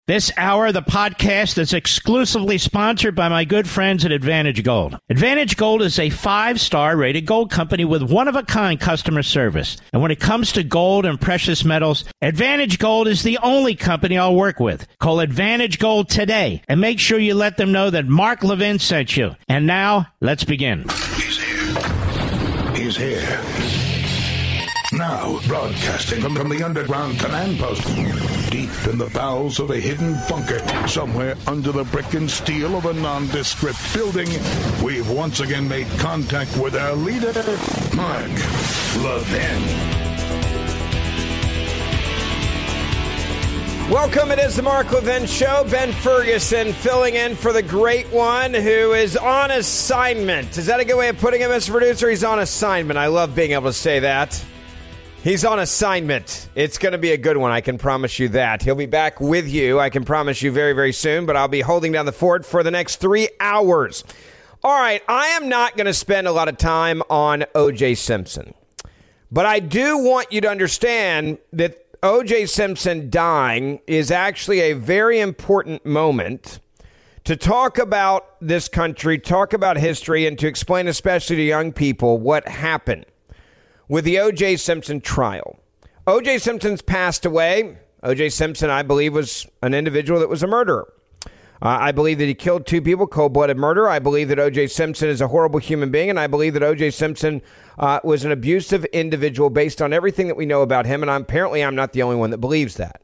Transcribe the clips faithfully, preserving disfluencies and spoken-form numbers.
This hour of the podcast is exclusively sponsored by my good friends at Advantage Gold. Advantage Gold is a five-star rated gold company with one-of-a-kind customer service. And when it comes to gold and precious metals, Advantage Gold is the only company I'll work with. Call Advantage Gold today and make sure you let them know that Mark Levin sent you. And now, let's begin. He's here. He's here. Now, broadcasting from, from the underground command post, deep in the bowels of a hidden bunker, somewhere under the brick and steel of a nondescript building, we've once again made contact with our leader, Mark Levin. Welcome, it is the Mark Levin Show. Ben Ferguson filling in for the great one who is on assignment. Is that a good way of putting it, Mister Producer? He's on assignment. I love being able to say that. He's on assignment. It's going to be a good one, I can promise you that. He'll be back with you, I can promise you very, very soon, but I'll be holding down the fort for the next three hours. All right, I am not going to spend a lot of time on O J Simpson, but I do want you to understand that O J Simpson dying is actually a very important moment to talk about this country, talk about history, and to explain especially to young people what happened with the O J Simpson trial. O J Simpson's passed away. O J Simpson, I believe, was an individual that was a murderer. Uh, I believe that he killed two people, cold-blooded murder. I believe that O J Simpson is a horrible human being, and I believe that O J Simpson uh, was an abusive individual based on everything that we know about him, and I'm, apparently I'm not the only one that believes that.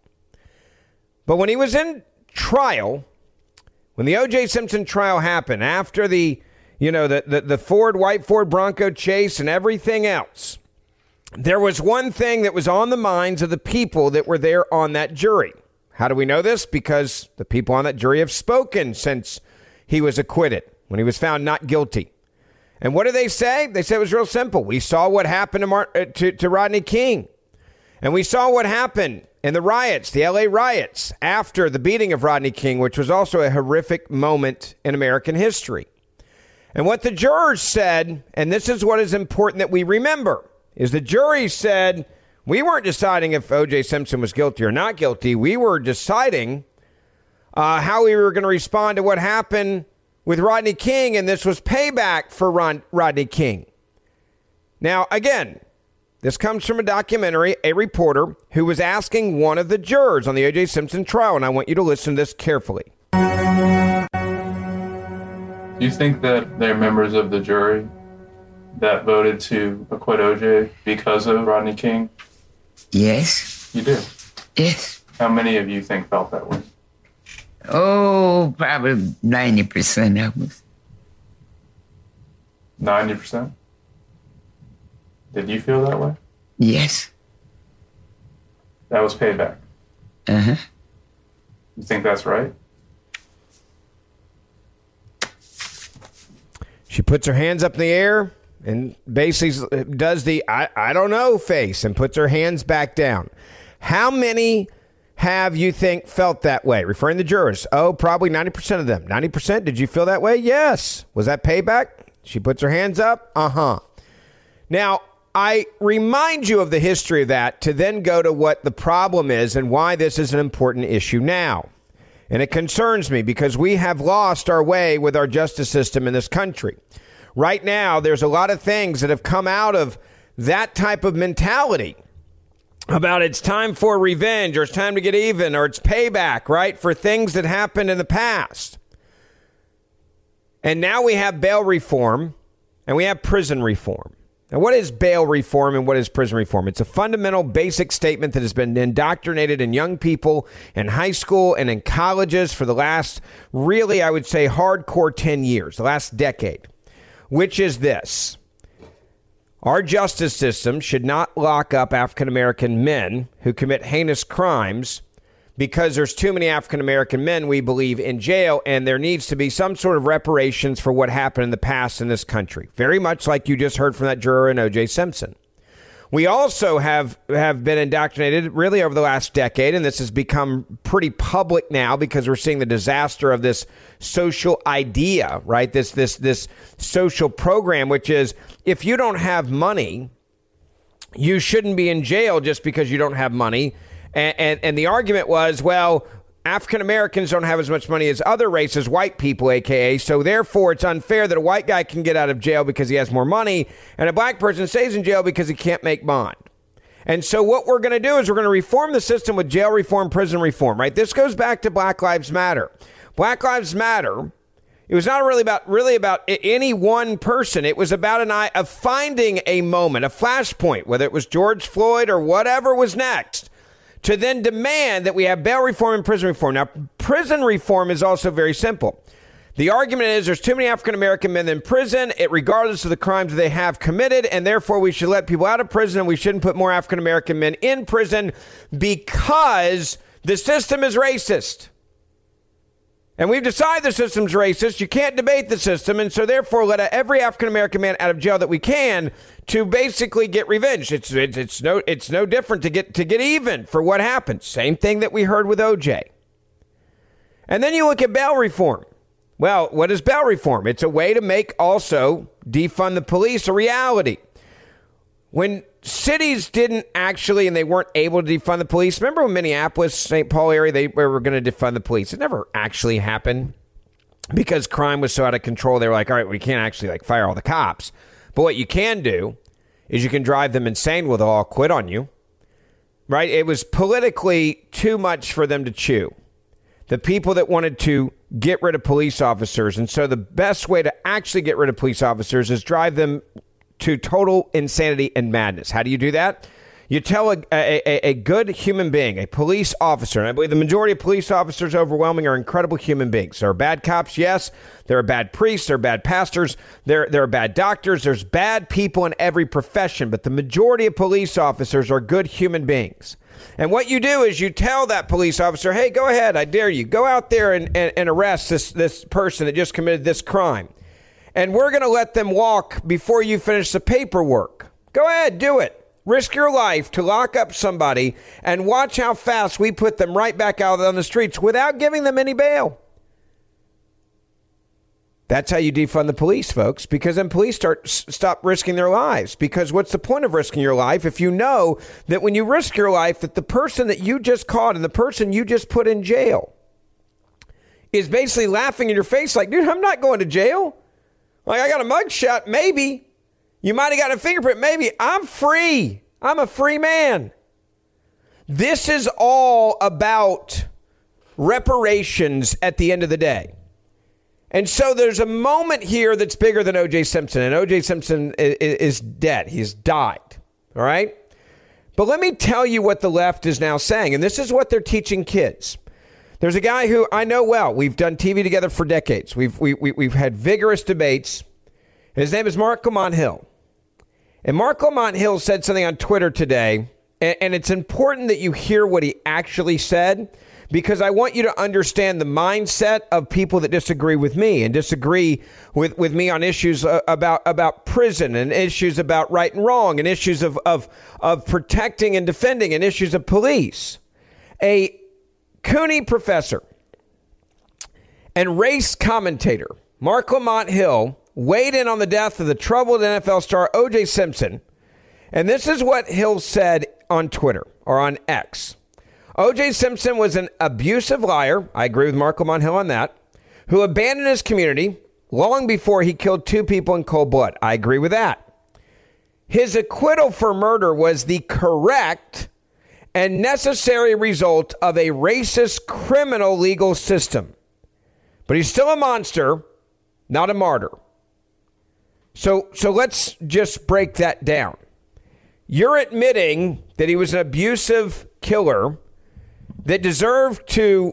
But when he was in trial, when the O J Simpson trial happened, after the, you know, the, the, the Ford, white Ford Bronco chase and everything else, there was one thing that was on the minds of the people that were there on that jury. How do we know this? Because the people on that jury have spoken since he was acquitted, when he was found not guilty. And what do they say? They say it was real simple. We saw what happened to, Mar- uh, to, to Rodney King. And we saw what happened in the riots, the L A riots, after the beating of Rodney King, which was also a horrific moment in American history. And what the jurors said, and this is what is important that we remember, is the jury said, we weren't deciding if O J Simpson was guilty or not guilty. We were deciding uh, how we were going to respond to what happened with Rodney King, and this was payback for Ron- Rodney King. Now, again, this comes from a documentary, a reporter who was asking one of the jurors on the O J Simpson trial, and I want you to listen to this carefully. Do you think that they're members of the jury that voted to acquit O J because of Rodney King? Yes. You do? Yes. How many of you think felt that way? Oh, probably ninety percent of us. ninety percent? Did you feel that way? Yes. That was payback? Uh-huh. You think that's right? She puts her hands up in the air and basically does the I, I don't know face and puts her hands back down. How many have you think felt that way? Referring to the jurors. Oh, probably ninety percent of them. ninety percent? Did you feel that way? Yes. Was that payback? She puts her hands up. Uh-huh. Now, I remind you of the history of that to then go to what the problem is and why this is an important issue now. And it concerns me because we have lost our way with our justice system in this country. Right now, there's a lot of things that have come out of that type of mentality about it's time for revenge or it's time to get even or it's payback, right, for things that happened in the past. And now we have bail reform and we have prison reform. Now, what is bail reform and what is prison reform? It's a fundamental basic statement that has been indoctrinated in young people in high school and in colleges for the last, really, I would say, hardcore ten years, the last decade. Which is this: our justice system should not lock up African-American men who commit heinous crimes because there's too many African-American men, we believe, in jail, and there needs to be some sort of reparations for what happened in the past in this country. Very much like you just heard from that juror in O J Simpson. We also have, have been indoctrinated really over the last decade, and this has become pretty public now because we're seeing the disaster of this social idea, right? This this this social program, which is if you don't have money, you shouldn't be in jail just because you don't have money. And, and, and the argument was, well, African Americans don't have as much money as other races, white people, A K A. So therefore, it's unfair that a white guy can get out of jail because he has more money and a black person stays in jail because he can't make bond. And so what we're going to do is we're going to reform the system with jail reform, prison reform, right? This goes back to Black Lives Matter. Black Lives Matter, it was not really about really about any one person. It was about an eye of finding a moment, a flashpoint, whether it was George Floyd or whatever was next, to then demand that we have bail reform and prison reform. Now, prison reform is also very simple. The argument is there's too many African-American men in prison, it, regardless of the crimes they have committed, and therefore we should let people out of prison and we shouldn't put more African-American men in prison because the system is racist. And we've decided the system's racist. You can't debate the system. And so therefore let every African-American man out of jail that we can to basically get revenge. It's, it's, it's no, it's no different to get, to get even for what happened. Same thing that we heard with O J. And then you look at bail reform. Well, what is bail reform? It's a way to make also defund the police a reality. When cities didn't actually, and they weren't able to defund the police. Remember when Minneapolis, Saint Paul area, they were going to defund the police? It never actually happened because crime was so out of control. They were like, all right, we can't actually like fire all the cops. But what you can do is you can drive them insane where they'll all quit on you. Right? It was politically too much for them to chew. The people that wanted to get rid of police officers. And so the best way to actually get rid of police officers is drive them to total insanity and madness. How do you do that? You tell a, a, a good human being, a police officer, and I believe the majority of police officers overwhelming are incredible human beings. There are bad cops, yes. There are bad priests. There are bad pastors. There, there are bad doctors. There's bad people in every profession. But the majority of police officers are good human beings. And what you do is you tell that police officer, hey, go ahead, I dare you. Go out there and, and, and arrest this, this person that just committed this crime. And we're going to let them walk before you finish the paperwork. Go ahead, do it. Risk your life to lock up somebody and watch how fast we put them right back out on the streets without giving them any bail. That's how you defund the police, folks, because then police start stop risking their lives. Because what's the point of risking your life if you know that when you risk your life that the person that you just caught and the person you just put in jail is basically laughing in your face like, dude, I'm not going to jail. Like, I got a mugshot, maybe. You might have got a fingerprint, maybe. I'm free. I'm a free man. This is all about reparations at the end of the day. And so there's a moment here that's bigger than O J Simpson. And O J Simpson is, is dead. He's died. All right? But let me tell you what the left is now saying. And this is what they're teaching kids. There's a guy who I know well. We've done T V together for decades. We've we, we, we've had vigorous debates. His name is Mark Lamont Hill. And Mark Lamont Hill said something on Twitter today. And, and it's important that you hear what he actually said, because I want you to understand the mindset of people that disagree with me and disagree with, with me on issues uh, about, about prison and issues about right and wrong and issues of, of, of protecting and defending and issues of police. A CUNY professor and race commentator, Mark Lamont Hill, weighed in on the death of the troubled N F L star O J Simpson. And this is what Hill said on Twitter or on X. O J Simpson was an abusive liar. I agree with Mark Lamont Hill on that. Who abandoned his community long before he killed two people in cold blood. I agree with that. His acquittal for murder was the correct and necessary result of a racist criminal legal system. But he's still a monster, not a martyr. So, so let's just break that down. You're admitting that he was an abusive killer that deserved to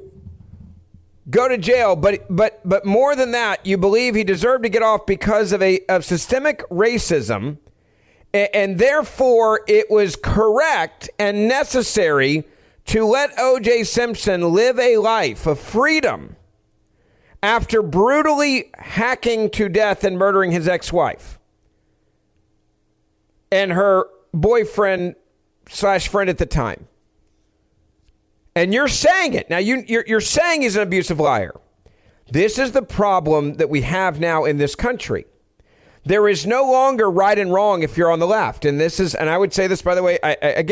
go to jail, but but but more than that, you believe he deserved to get off because of a of systemic racism, and, and therefore it was correct and necessary to let O J Simpson live a life of freedom after brutally hacking to death and murdering his ex-wife and her boyfriend slash friend at the time. And you're saying it. Now, you, you're, you're saying he's an abusive liar. This is the problem that we have now in this country. There is no longer right and wrong if you're on the left. And this is, and I would say this, by the way, I, I, again,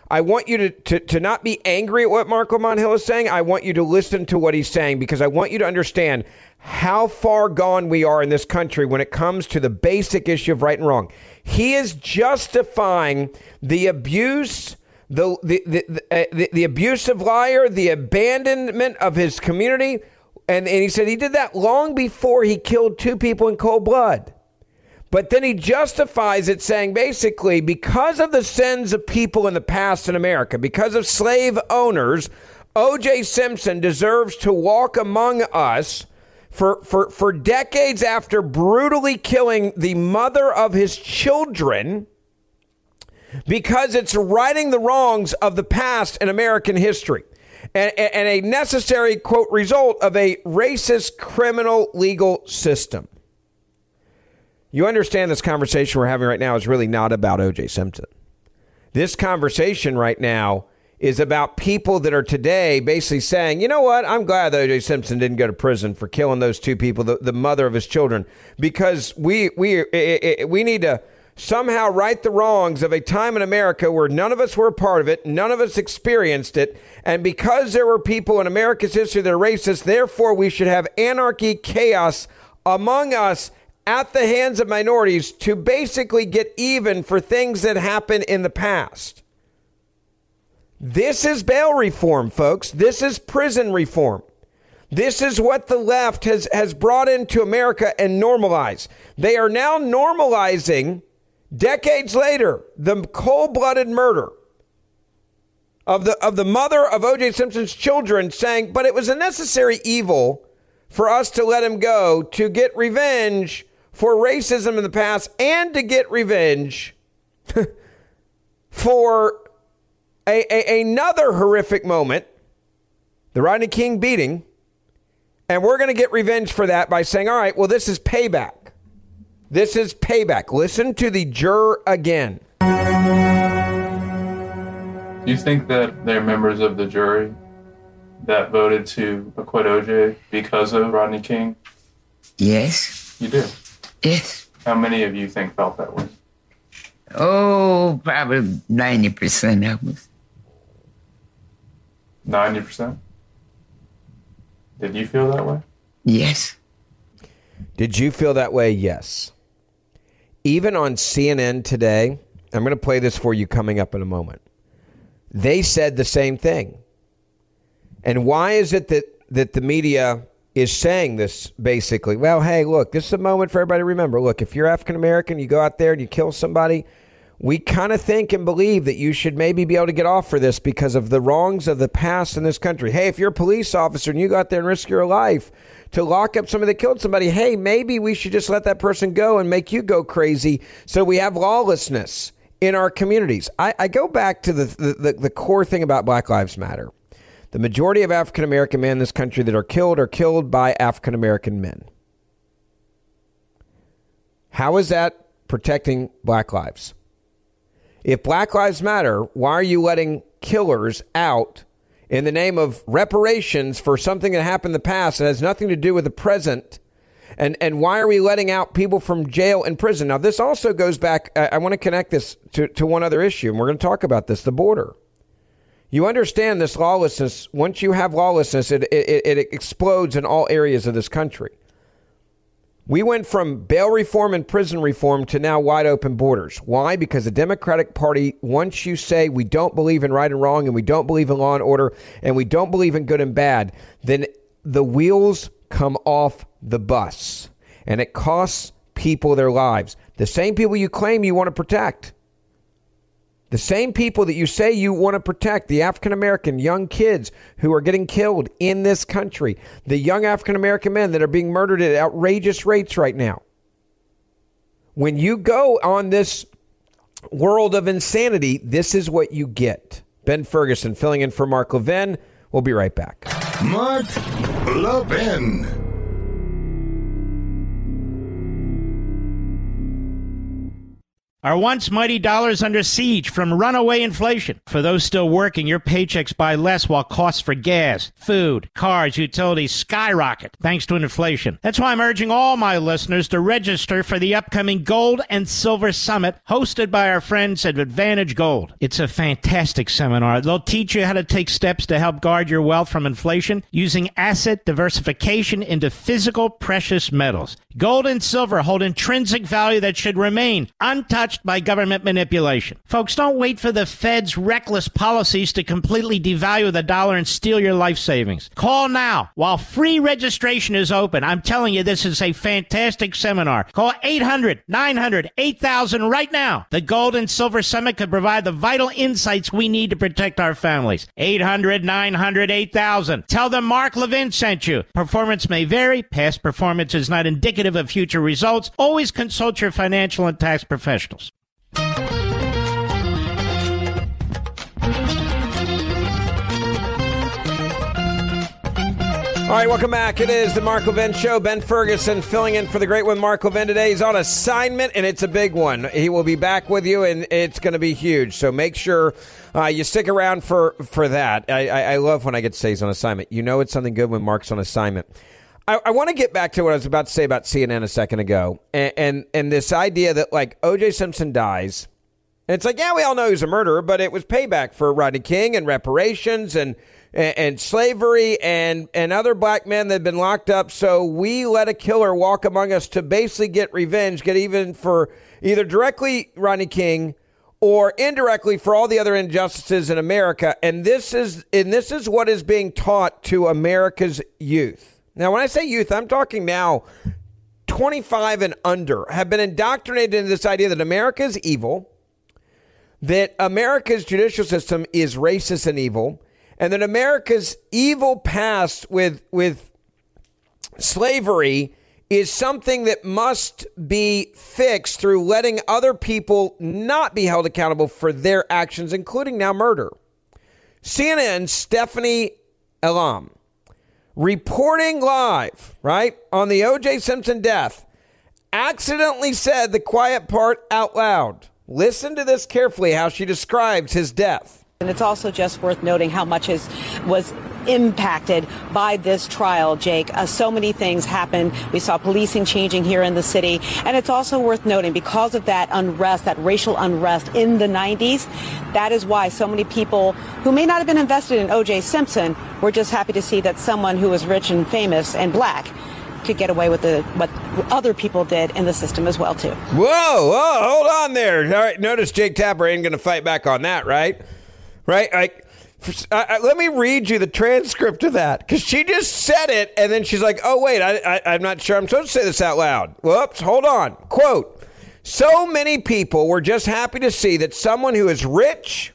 I want you to, to, to not be angry at what Mark Lamont Hill is saying. I want you to listen to what he's saying, because I want you to understand how far gone we are in this country when it comes to the basic issue of right and wrong. He is justifying the abuse, the the the, the, uh, the, the abusive liar, the abandonment of his community. And, and he said he did that long before he killed two people in cold blood. But then he justifies it saying, basically, because of the sins of people in the past in America, because of slave owners, O J Simpson deserves to walk among us for, for, for decades after brutally killing the mother of his children, because it's righting the wrongs of the past in American history. And, and a necessary, quote, result of a racist criminal legal system. You understand this conversation we're having right now is really not about O J Simpson. This conversation right now is about people that are today basically saying, you know what, I'm glad that O J Simpson didn't go to prison for killing those two people, the, the mother of his children, because we we it, it, we need to somehow right the wrongs of a time in America where none of us were a part of it, none of us experienced it, and because there were people in America's history that are racist, therefore we should have anarchy, chaos among us at the hands of minorities to basically get even for things that happened in the past. This is bail reform, folks. This is prison reform. This is what the left has, has brought into America and normalized. They are now normalizing, decades later, the cold-blooded murder of the, of the mother of O J Simpson's children, saying, but it was a necessary evil for us to let him go to get revenge for racism in the past and to get revenge for a, a, another horrific moment, the Rodney King beating. And we're going to get revenge for that by saying, all right, well, this is payback. This is payback. Listen to the juror again. Do you think that they're members of the jury that voted to acquit O J because of Rodney King? Yes. You do? Yes. How many of you think felt that way? Oh, probably ninety percent of us. ninety percent? Did you feel that way? Yes. Did you feel that way? Yes. Even on C N N today, I'm going to play this for you coming up in a moment. They said the same thing. And why is it that, that the media is saying this basically? Well, hey, look, this is a moment for everybody to remember. Look, if you're African American, you go out there and you kill somebody, we kind of think and believe that you should maybe be able to get off for this because of the wrongs of the past in this country. Hey, if you're a police officer and you go out there and risk your life to lock up somebody that killed somebody, hey, maybe we should just let that person go and make you go crazy so we have lawlessness in our communities. I, I go back to the, the, the core thing about Black Lives Matter. The majority of African-American men in this country that are killed are killed by African-American men. How is that protecting black lives? If Black Lives Matter, why are you letting killers out in the name of reparations for something that happened in the past that has nothing to do with the present? And and why are we letting out people from jail and prison? Now, this also goes back, I, I want to connect this to, to one other issue, and we're going to talk about this, the border. You understand this lawlessness, once you have lawlessness, it, it, it explodes in all areas of this country. We went from bail reform and prison reform to now wide open borders. Why? Because the Democratic Party, once you say we don't believe in right and wrong and we don't believe in law and order and we don't believe in good and bad, then the wheels come off the bus and it costs people their lives. The same people you claim you want to protect. The same people that you say you want to protect, the African-American young kids who are getting killed in this country, the young African-American men that are being murdered at outrageous rates right now. When you go on this world of insanity, this is what you get. Ben Ferguson filling in for Mark Levin. We'll be right back. Mark Levin. Our once mighty dollar is under siege from runaway inflation. For those still working, your paychecks buy less while costs for gas, food, cars, utilities skyrocket thanks to inflation. That's why I'm urging all my listeners to register for the upcoming Gold and Silver Summit hosted by our friends at Advantage Gold. It's a fantastic seminar. They'll teach you how to take steps to help guard your wealth from inflation using asset diversification into physical precious metals. Gold and silver hold intrinsic value that should remain untouched by government manipulation. Folks, don't wait for the Fed's reckless policies to completely devalue the dollar and steal your life savings. Call now while free registration is open. I'm telling you, this is a fantastic seminar. Call eight hundred, nine hundred, eight thousand right now. The Gold and Silver Summit could provide the vital insights we need to protect our families. eight hundred, nine hundred, eight thousand. Tell them Mark Levin sent you. Performance may vary. Past performance is not indicative of future results. Always consult your financial and tax professionals. All right, welcome back. It is the Mark Levin Show. Ben Ferguson filling in for the great one, Mark Levin. Today he's on assignment, and it's a big one. He will be back with you, and it's going to be huge. So make sure uh, you stick around for, for that. I, I, I love when I get to say he's on assignment. You know it's something good when Mark's on assignment. I, I want to get back to what I was about to say about C N N a second ago, and, and, and this idea that, like, O J Simpson dies, and it's like, yeah, we all know he's a murderer, but it was payback for Rodney King and reparations and And, and slavery and, and other black men that had been locked up. So we let a killer walk among us to basically get revenge, get even for either directly Rodney King or indirectly for all the other injustices in America. And this is and this is what is being taught to America's youth. Now, when I say youth, I'm talking now twenty-five and under have been indoctrinated into this idea that America is evil, that America's judicial system is racist and evil, and that America's evil past with with slavery is something that must be fixed through letting other people not be held accountable for their actions, including now murder. C N N's Stephanie Elam, reporting live, right, on the O J Simpson death, accidentally said the quiet part out loud. Listen to this carefully, how she describes his death. And it's also just worth noting how much is, was impacted by this trial, Jake. Uh, so many things happened. We saw policing changing here in the city. And it's also worth noting, because of that unrest, that racial unrest in the nineties, that is why so many people who may not have been invested in O J Simpson were just happy to see that someone who was rich and famous and black could get away with the, what other people did in the system as well, too. Whoa, whoa, hold on there. All right, notice Jake Tapper ain't going to fight back on that, right? Right? Like, I, I, let me read you the transcript of that, because she just said it, and then she's like, oh, wait, I, I, I'm not sure I'm supposed to say this out loud. Whoops, hold on. Quote, so many people were just happy to see that someone who is rich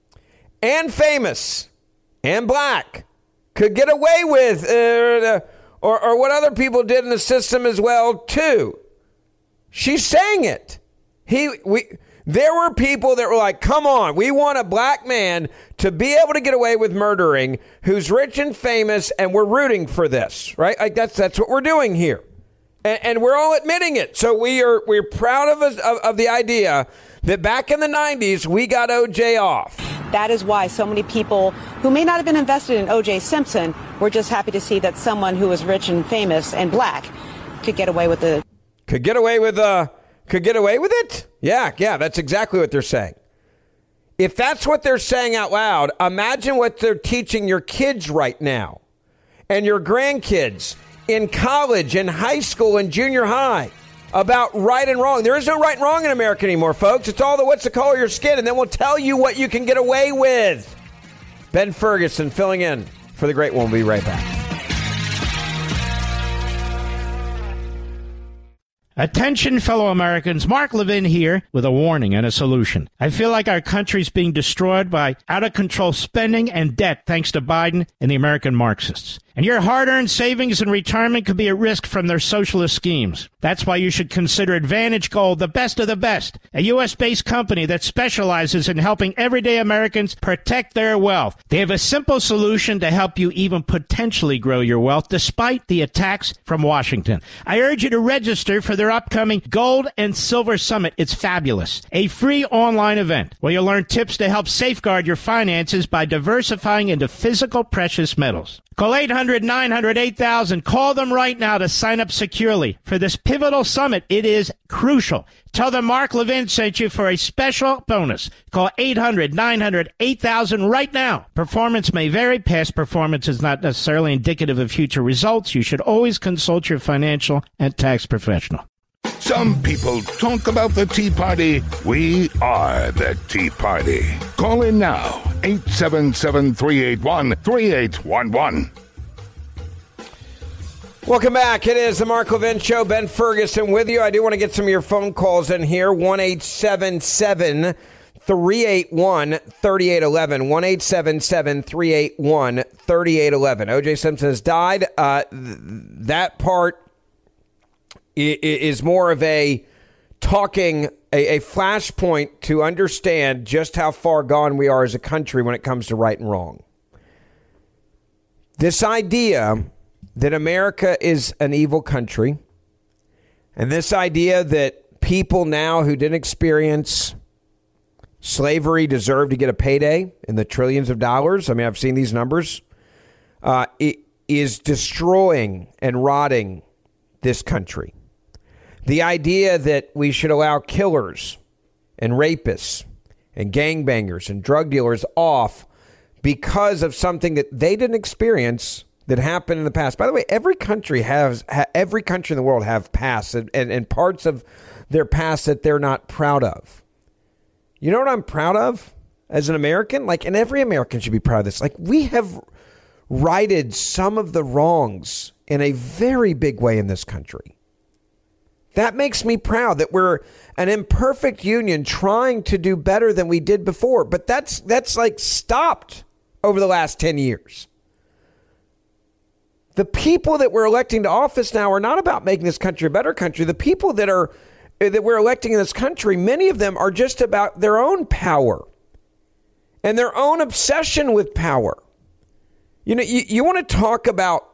and famous and black could get away with, uh, or, or what other people did in the system as well, too. She's saying it. He, we... There were people that were like, come on, we want a black man to be able to get away with murdering who's rich and famous, and we're rooting for this, right? Like that's that's what we're doing here. And, and we're all admitting it. So we are we're proud of, us, of of the idea that back in the nineties, we got O J off. That is why so many people who may not have been invested in O J Simpson were just happy to see that someone who was rich and famous and black could get away with the... Could get away with uh Could get away with it? Yeah, yeah, that's exactly what they're saying. If that's what they're saying out loud, imagine what they're teaching your kids right now and your grandkids in college and high school and junior high about right and wrong. There is no right and wrong in America anymore, folks. It's all the what's the color of your skin, and then we'll tell you what you can get away with. Ben Ferguson filling in for the great one. We'll be right back. Attention, fellow Americans. Mark Levin here with a warning and a solution. I feel like our country's being destroyed by out-of-control spending and debt thanks to Biden and the American Marxists. And your hard-earned savings and retirement could be at risk from their socialist schemes. That's why you should consider Advantage Gold, the best of the best, a U S-based company that specializes in helping everyday Americans protect their wealth. They have a simple solution to help you even potentially grow your wealth despite the attacks from Washington. I urge you to register for their upcoming Gold and Silver Summit. It's fabulous. A free online event where you'll learn tips to help safeguard your finances by diversifying into physical precious metals. Call eight hundred nine hundred eight thousand. Call them right now to sign up securely for this pivotal summit. It is crucial. Tell them Mark Levin sent you for a special bonus. Call eight hundred nine hundred eight thousand right now. Performance may vary. Past performance is not necessarily indicative of future results. You should always consult your financial and tax professional. Some people talk about the Tea Party. We are the Tea Party. Call in now. eight seven seven, three eight one, three eight one one. Welcome back. It is the Mark Levin Show. Ben Ferguson with you. I do want to get some of your phone calls in here. one eight seven seven, three eight one, three eight one one. one eight seven seven, three eight one, three eight one one. O J Simpson has died. Uh, th- that part is more of a talking, a, a flashpoint to understand just how far gone we are as a country when it comes to right and wrong. This idea that America is an evil country, and this idea that people now who didn't experience slavery deserve to get a payday in the trillions of dollars. I mean, I've seen these numbers. Uh, it is destroying and rotting this country. The idea that we should allow killers and rapists and gangbangers and drug dealers off because of something that they didn't experience that happened in the past. By the way, every country has, ha, every country in the world have past and, and, and parts of their past that they're not proud of. You know what I'm proud of as an American? Like, and every American should be proud of this. Like, we have righted some of the wrongs in a very big way in this country. That makes me proud that we're an imperfect union trying to do better than we did before. But that's that's like stopped over the last ten years. The people that we're electing to office now are not about making this country a better country. The people that are that we're electing in this country, many of them are just about their own power and their own obsession with power. You know, you, you want to talk about,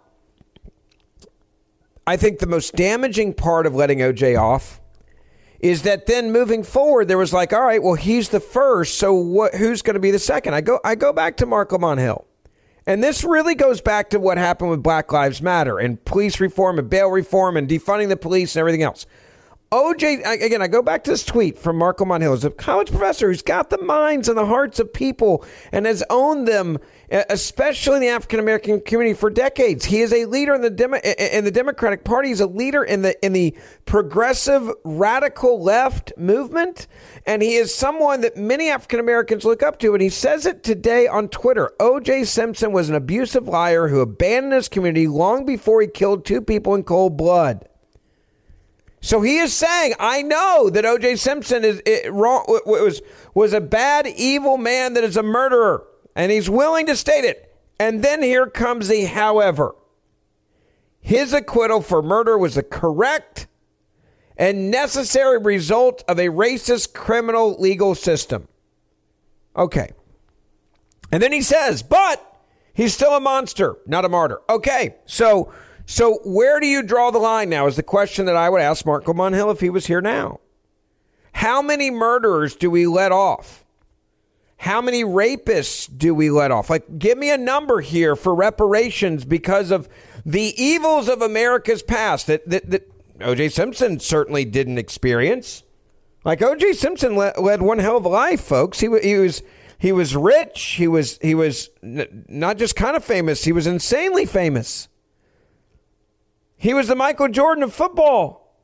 I think the most damaging part of letting O J off is that then moving forward, there was like, all right, well, he's the first, so what? Who's going to be the second? I go, I go back to Mark Lamont Hill. And this really goes back to what happened with Black Lives Matter and police reform and bail reform and defunding the police and everything else. O J, again, I go back to this tweet from Mark Lamont Hill. He's a college professor who's got the minds and the hearts of people and has owned them, especially in the African-American community, for decades. He is a leader in the Demo- in the Democratic Party. He's a leader in the in the progressive radical left movement. And he is someone that many African-Americans look up to. And he says it today on Twitter. O J Simpson was an abusive liar who abandoned his community long before he killed two people in cold blood. So he is saying, I know that O J Simpson is it, wrong, was, was a bad, evil man that is a murderer. And he's willing to state it. And then here comes the however. His acquittal for murder was a correct and necessary result of a racist criminal legal system. Okay. And then he says, but he's still a monster, not a martyr. Okay, so... So where do you draw the line now is the question that I would ask Mark Lamont Hill if he was here now. How many murderers do we let off? How many rapists do we let off? Like, give me a number here for reparations because of the evils of America's past that, that, that O J Simpson certainly didn't experience. Like, O J Simpson led, led one hell of a life, folks. He, he was he was rich. He was, he was n- not just kind of famous. He was insanely famous. He was the Michael Jordan of football.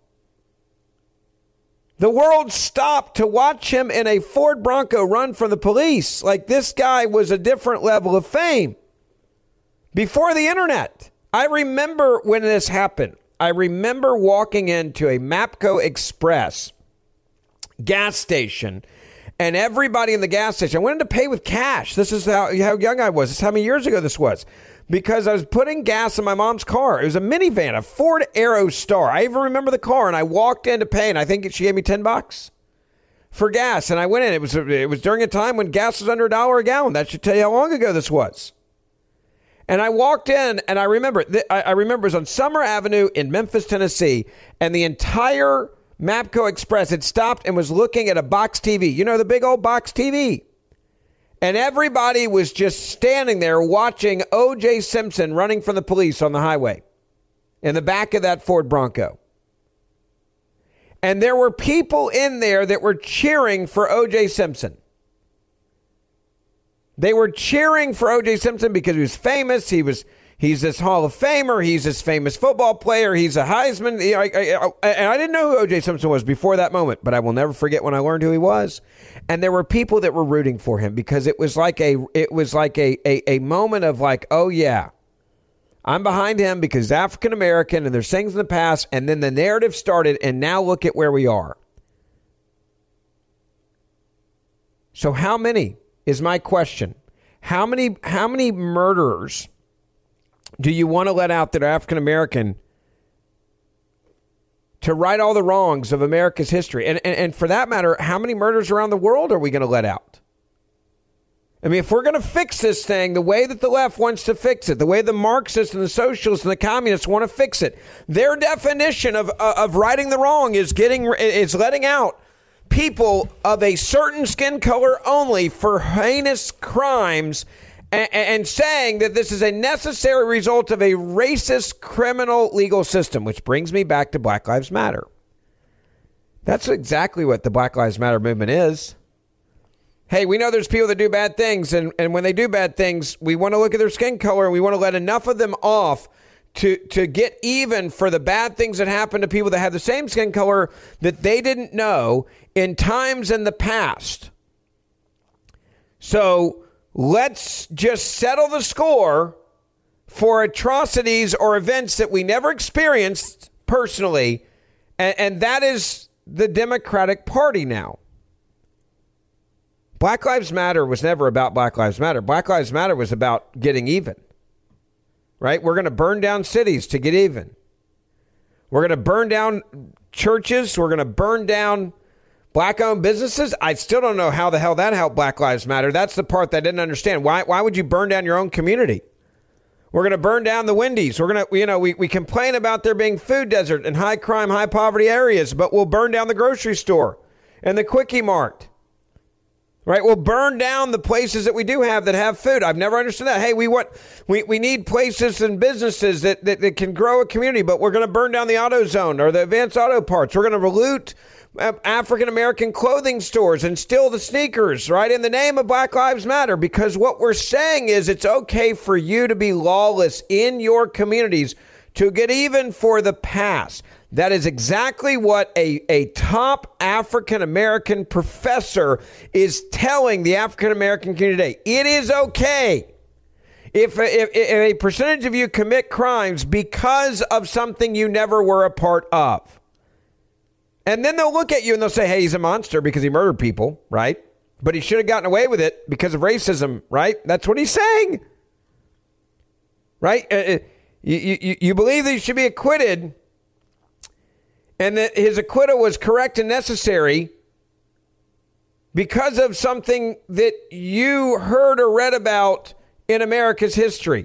The world stopped to watch him in a Ford Bronco run from the police. Like, this guy was a different level of fame. Before the internet. I remember when this happened. I remember walking into a Mapco Express gas station, and everybody in the gas station, I wanted to pay with cash. This is how, how young I was. This is how many years ago this was. because I was putting gas in my mom's car. It was a minivan, a Ford Aerostar. I even remember the car, and I walked in to pay, and I think she gave me ten bucks for gas. And I went in. It was it was during a time when gas was under a dollar a gallon. That should tell you how long ago this was. And I walked in, and I remember I remember it was on Summer Avenue in Memphis, Tennessee, and the entire Mapco Express had stopped and was looking at a box T V. You know, the big old box T V. And everybody was just standing there watching O J Simpson running from the police on the highway in the back of that Ford Bronco. And there were people in there that were cheering for O J Simpson. They were cheering for O J Simpson because he was famous. He was he's this Hall of Famer. He's this famous football player. He's a Heisman. I, I, I, and I didn't know who O J Simpson was before that moment, but I will never forget when I learned who he was. And there were people that were rooting for him because it was like a it was like a a, a moment of like, oh yeah, I'm behind him because he's African American and there's things in the past, and then the narrative started, and now look at where we are. So how many is my question? How many how many murderers do you want to let out that are African American to right all the wrongs of America's history? And, and and for that matter, how many murders around the world are we going to let out? I mean, if we're going to fix this thing the way that the left wants to fix it, the way the Marxists and the socialists and the communists want to fix it, their definition of uh, of righting the wrong is getting is letting out people of a certain skin color only for heinous crimes, and, and saying that this is a necessary result of a racist criminal legal system, which brings me back to Black Lives Matter. That's exactly what the Black Lives Matter movement is. Hey, we know there's people that do bad things, and, and when they do bad things, we want to look at their skin color, and we want to let enough of them off to to get even for the bad things that happen to people that have the same skin color that they didn't know in times in the past. So let's just settle the score for atrocities or events that we never experienced personally, and, and that is the Democratic Party now. Black Lives Matter was never about Black Lives Matter. Black Lives Matter was about getting even. Right? We're going to burn down cities to get even. We're going to burn down churches. We're going to burn down black-owned businesses. I still don't know how the hell that helped Black Lives Matter. That's the part that I didn't understand. Why, why would you burn down your own community? We're going to burn down the Wendy's. We're going to, you know, we, we complain about there being food desert and high crime, high poverty areas, but we'll burn down the grocery store and the Quickie Mart. Right, we'll burn down the places that we do have that have food. I've never understood that. Hey, we want we, we need places and businesses that, that, that can grow a community, but we're going to burn down the AutoZone or the Advanced Auto Parts. We're going to loot African-American clothing stores and steal the sneakers, right, in the name of Black Lives Matter, because what we're saying is it's okay for you to be lawless in your communities to get even for the past. That is exactly what a, a top African-American professor is telling the African-American community today. It is okay if, if, if a percentage of you commit crimes because of something you never were a part of. And then they'll look at you and they'll say, hey, he's a monster because he murdered people, right? But he should have gotten away with it because of racism, right? That's what he's saying, right? Uh, you, you, you believe that he should be acquitted and that his acquittal was correct and necessary because of something that you heard or read about in America's history.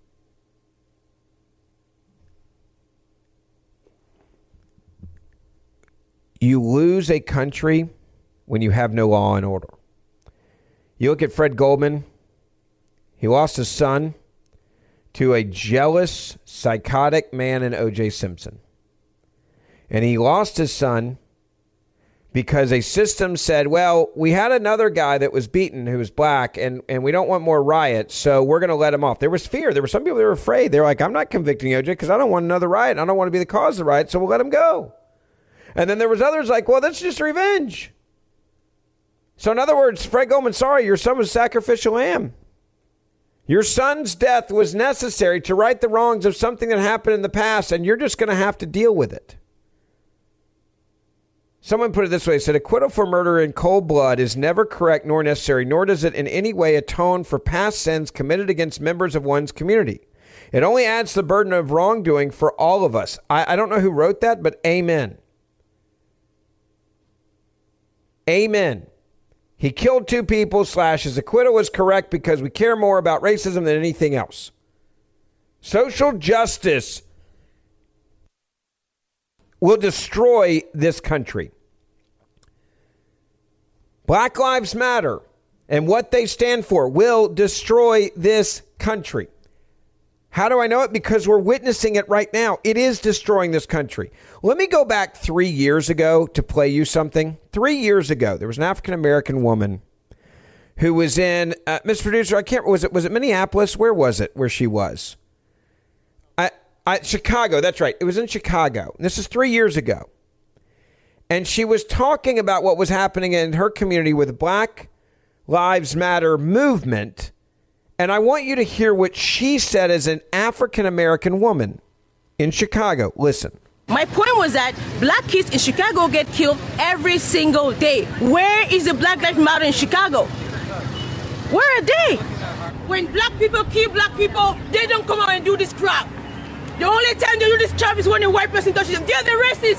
You lose a country when you have no law and order. You look at Fred Goldman. He lost his son to a jealous, psychotic man in O J Simpson. And he lost his son because a system said, well, we had another guy that was beaten who was black, and, and we don't want more riots, so we're going to let him off. There was fear. There were some people that were afraid. They were like, I'm not convicting O J because I don't want another riot. I don't want to be the cause of the riot, so we'll let him go. And then there was others like, well, that's just revenge. So in other words, Fred Goldman, sorry, your son was a sacrificial lamb. Your son's death was necessary to right the wrongs of something that happened in the past, and you're just going to have to deal with it. Someone put it this way, said, acquittal for murder in cold blood is never correct nor necessary, nor does it in any way atone for past sins committed against members of one's community. It only adds the burden of wrongdoing for all of us. I, I don't know who wrote that, but amen. Amen. He killed two people, slash his acquittal was correct because we care more about racism than anything else. Social justice will destroy this country. Black Lives Matter and what they stand for will destroy this country. How do I know it? Because we're witnessing it right now. It is destroying this country. Let me go back three years ago to play you something. Three years ago, there was an African-American woman who was in, uh, Mister Producer, I can't, was it, was it Minneapolis? Where was it, where she was? I, I, Chicago, that's right. It was in Chicago. This is three years ago. And she was talking about what was happening in her community with the Black Lives Matter movement. And I want you to hear what she said as an African-American woman in Chicago. Listen. My point was that black kids in Chicago get killed every single day. Where is the Black Lives Matter in Chicago? Where are they? When black people kill black people, they don't come out and do this crap. The only time they do this crap is when a white person touches them. They're the racists.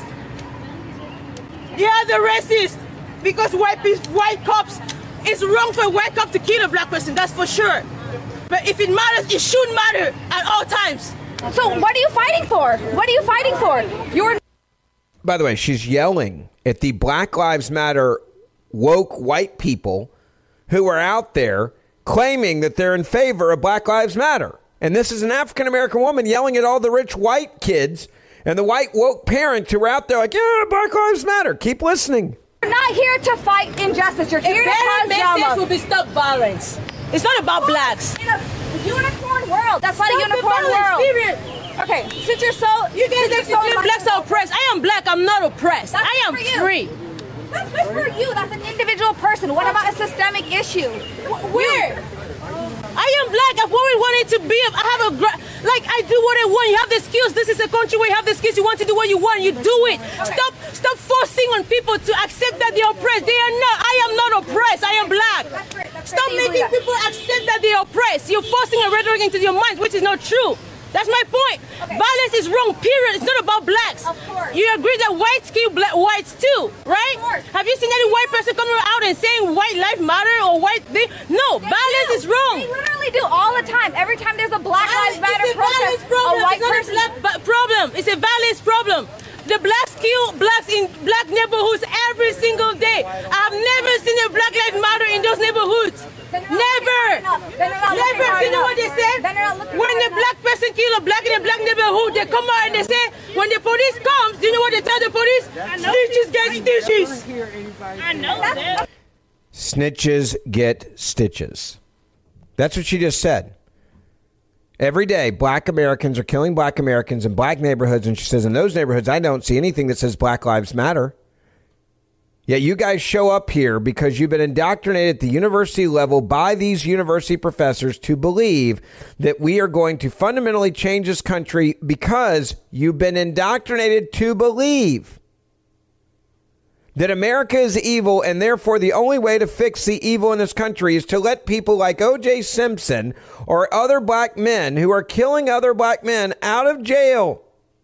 They are the racists because white people, white cops, it's wrong for a white cop to kill a black person, that's for sure. But if it matters, it should matter at all times. So what are you fighting for? What are you fighting for? You're. By the way, she's yelling at the Black Lives Matter woke white people who are out there claiming that they're in favor of Black Lives Matter. And this is an African-American woman yelling at all the rich white kids and the white woke parents who are out there like, yeah, Black Lives Matter. Keep listening. You're not here to fight injustice. You're here to cause drama. drama. Will be stop violence. It's not about blacks. In a unicorn world. That's not a unicorn world. Period. Okay, since you're so... You guys so think blacks are oppressed. I am black. I'm not oppressed. That's I am good for you. free. That's good for you. That's an individual person. What about a systemic issue? Where? I am black. I've always wanted to be. I have a, like, I do what I want. You have the skills. This is a country where you have the skills. You want to do what you want. You do it. Okay. Stop, stop forcing on people to accept that they're oppressed. They are not. I am not oppressed. I am black. That's great. That's Stop great. making people accept that they're oppressed. You're forcing a rhetoric into your minds, which is not true. That's my point. Okay. Violence is wrong, period. It's not about blacks. Of course. You agree that whites kill black whites too, right? Of course. Have you seen any white person coming out and saying white life matter or white thing? No, They violence do. is wrong. They literally do all the time. Every time there's a Black Lives Matter It's a violence protest, problem. a white it's not person... a black ba- problem. It's a violence problem. The blacks kill blacks in black neighborhoods every single day. I've never seen a Black Lives Matter in those neighborhoods. Then they're not Never. looking hard enough. Then they're not looking Never. hard You know enough. what they say? Then they're not looking When hard a enough. black person kill a black in a black neighborhood, they come out and they say, when the police comes, do you know what they tell the police? Snitches get stitches. I know that. Snitches get stitches. That's what she just said. Every day, black Americans are killing black Americans in black neighborhoods. And she says, in those neighborhoods, I don't see anything that says Black Lives Matter. Yet you guys show up here because you've been indoctrinated at the university level by these university professors to believe that we are going to fundamentally change this country because you've been indoctrinated to believe that America is evil, and therefore the only way to fix the evil in this country is to let people like O J Simpson or other black men who are killing other black men out of jail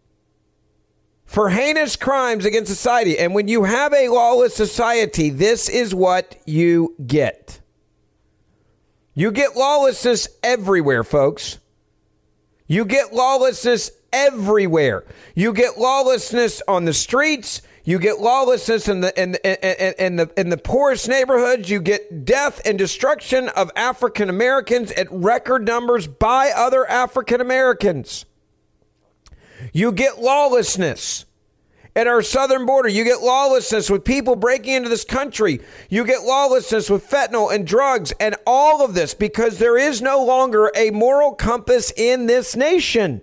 for heinous crimes against society. And when you have a lawless society, this is what you get. You get lawlessness everywhere, folks. You get lawlessness everywhere. You get lawlessness on the streets. You get lawlessness in the in the, in the in the poorest neighborhoods. You get death and destruction of African Americans at record numbers by other African Americans. You get lawlessness at our southern border. You get lawlessness with people breaking into this country. You get lawlessness with fentanyl and drugs and all of this because there is no longer a moral compass in this nation.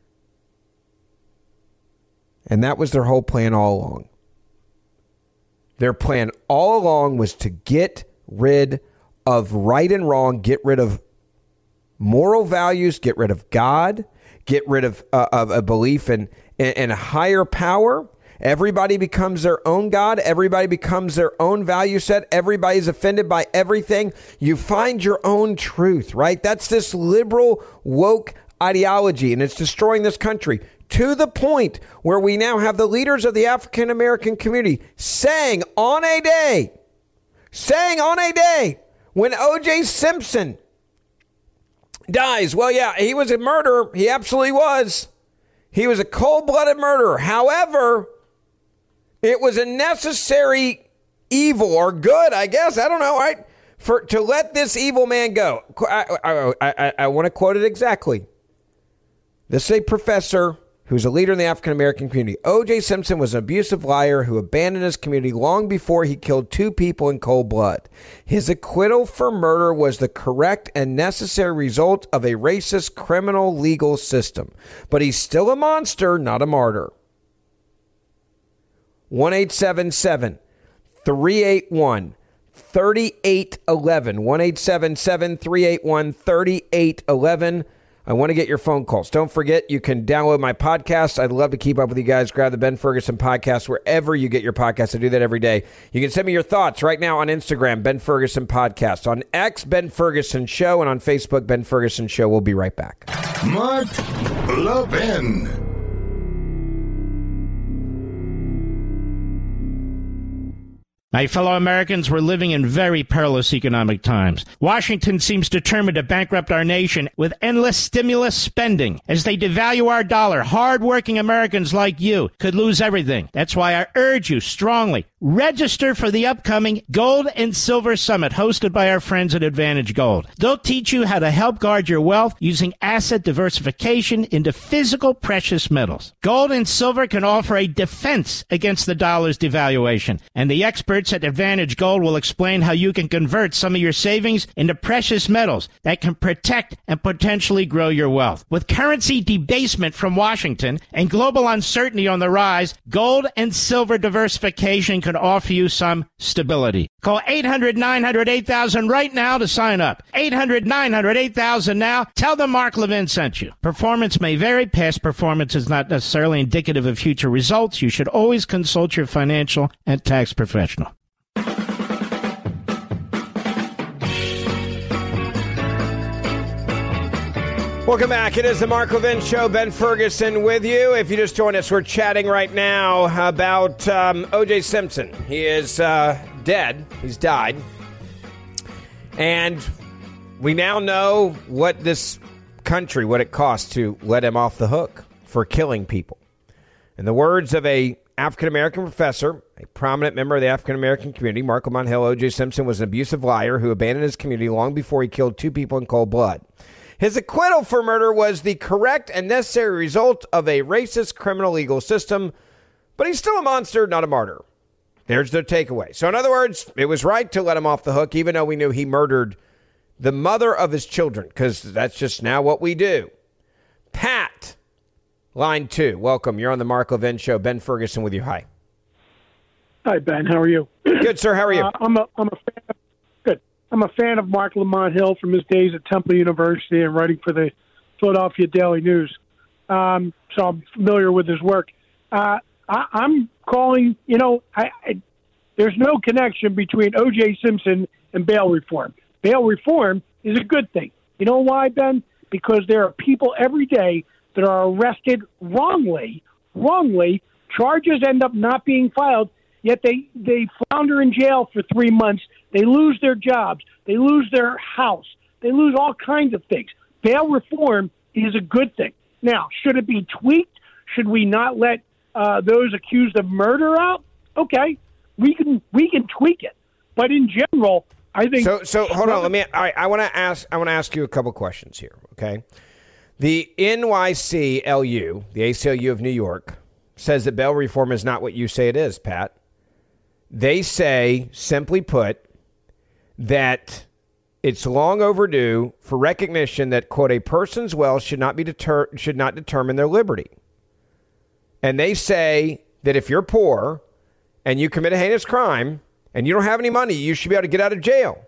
And that was their whole plan all along. Their plan all along was to get rid of right and wrong, get rid of moral values, get rid of God, get rid of, uh, of a belief in, in, in a higher power. Everybody becomes their own God. Everybody becomes their own value set. Everybody's offended by everything. You find your own truth, right? That's this liberal, woke ideology, and it's destroying this country to the point where we now have the leaders of the African American community saying on a day, saying on a day when O J Simpson dies, well, yeah, he was a murderer. He absolutely was. He was a cold-blooded murderer. However, it was a necessary evil or good, I guess. I don't know, right? For to let this evil man go. I, I, I, I want to quote it exactly. This is a professor who's a leader in the African-American community. O J Simpson was an abusive liar who abandoned his community long before he killed two people in cold blood. His acquittal for murder was the correct and necessary result of a racist criminal legal system. But he's still a monster, not a martyr. one eight seven seven, three eight one, three eight one one. one eight seven seven, three eight one, three eight one one. I want to get your phone calls. Don't forget, you can download my podcast. I'd love to keep up with you guys. Grab the Ben Ferguson podcast wherever you get your podcasts. I do that every day. You can send me your thoughts right now on Instagram, Ben Ferguson Podcast. On X, Ben Ferguson Show. And on Facebook, Ben Ferguson Show. We'll be right back. Mark Levin. My fellow Americans, we're living in very perilous economic times. Washington seems determined to bankrupt our nation with endless stimulus spending. As they devalue our dollar, hard-working Americans like you could lose everything. That's why I urge you strongly, register for the upcoming Gold and Silver Summit hosted by our friends at Advantage Gold. They'll teach you how to help guard your wealth using asset diversification into physical precious metals. Gold and silver can offer a defense against the dollar's devaluation, and the experts at Advantage Gold will explain how you can convert some of your savings into precious metals that can protect and potentially grow your wealth. With currency debasement from Washington and global uncertainty on the rise, gold and silver diversification can offer you some stability. Call eight hundred, nine hundred, eight thousand right now to sign up. eight hundred, nine hundred, eight thousand now. Tell them Mark Levin sent you. Performance may vary. Past performance is not necessarily indicative of future results. You should always consult your financial and tax professional. Welcome back. It is the Mark Levin Show. Ben Ferguson with you. If you just joined us, we're chatting right now about um, O J Simpson. He is uh, dead. He's died. And we now know what this country, what it costs to let him off the hook for killing people. In the words of a African-American professor, a prominent member of the African-American community, Marco Montiel, O J Simpson was an abusive liar who abandoned his community long before he killed two people in cold blood. His acquittal for murder was the correct and necessary result of a racist criminal legal system, but he's still a monster, not a martyr. There's their takeaway. So in other words, it was right to let him off the hook, even though we knew he murdered the mother of his children, because that's just now what we do. Pat, line two, welcome. You're on the Mark Levin Show. Ben Ferguson with you. Hi. Hi, Ben. How are you? Good, sir. How are you? Uh, I'm a I'm a fan of, good. I'm a fan of Mark Lamont Hill from his days at Temple University and writing for the Philadelphia Daily News. Um, so I'm familiar with his work. Uh, I, I'm calling. You know, I, I, there's no connection between O J Simpson and bail reform. Bail reform is a good thing. You know why, Ben? Because there are people every day that are arrested wrongly, wrongly. Charges end up not being filed. Yet they, they flounder in jail for three months. They lose their jobs. They lose their house. They lose all kinds of things. Bail reform is a good thing. Now, should it be tweaked? Should we not let uh, those accused of murder out? Okay, we can we can tweak it. But in general, I think so. So hold on. Let me. All right, I want to ask. I want to ask you a couple questions here. Okay, the N Y C L U, the A C L U of New York, says that bail reform is not what you say it is, Pat. They say, simply put, that it's long overdue for recognition that, quote, a person's wealth should not be deter- should not determine their liberty. And they say that if you're poor and you commit a heinous crime and you don't have any money, you should be able to get out of jail.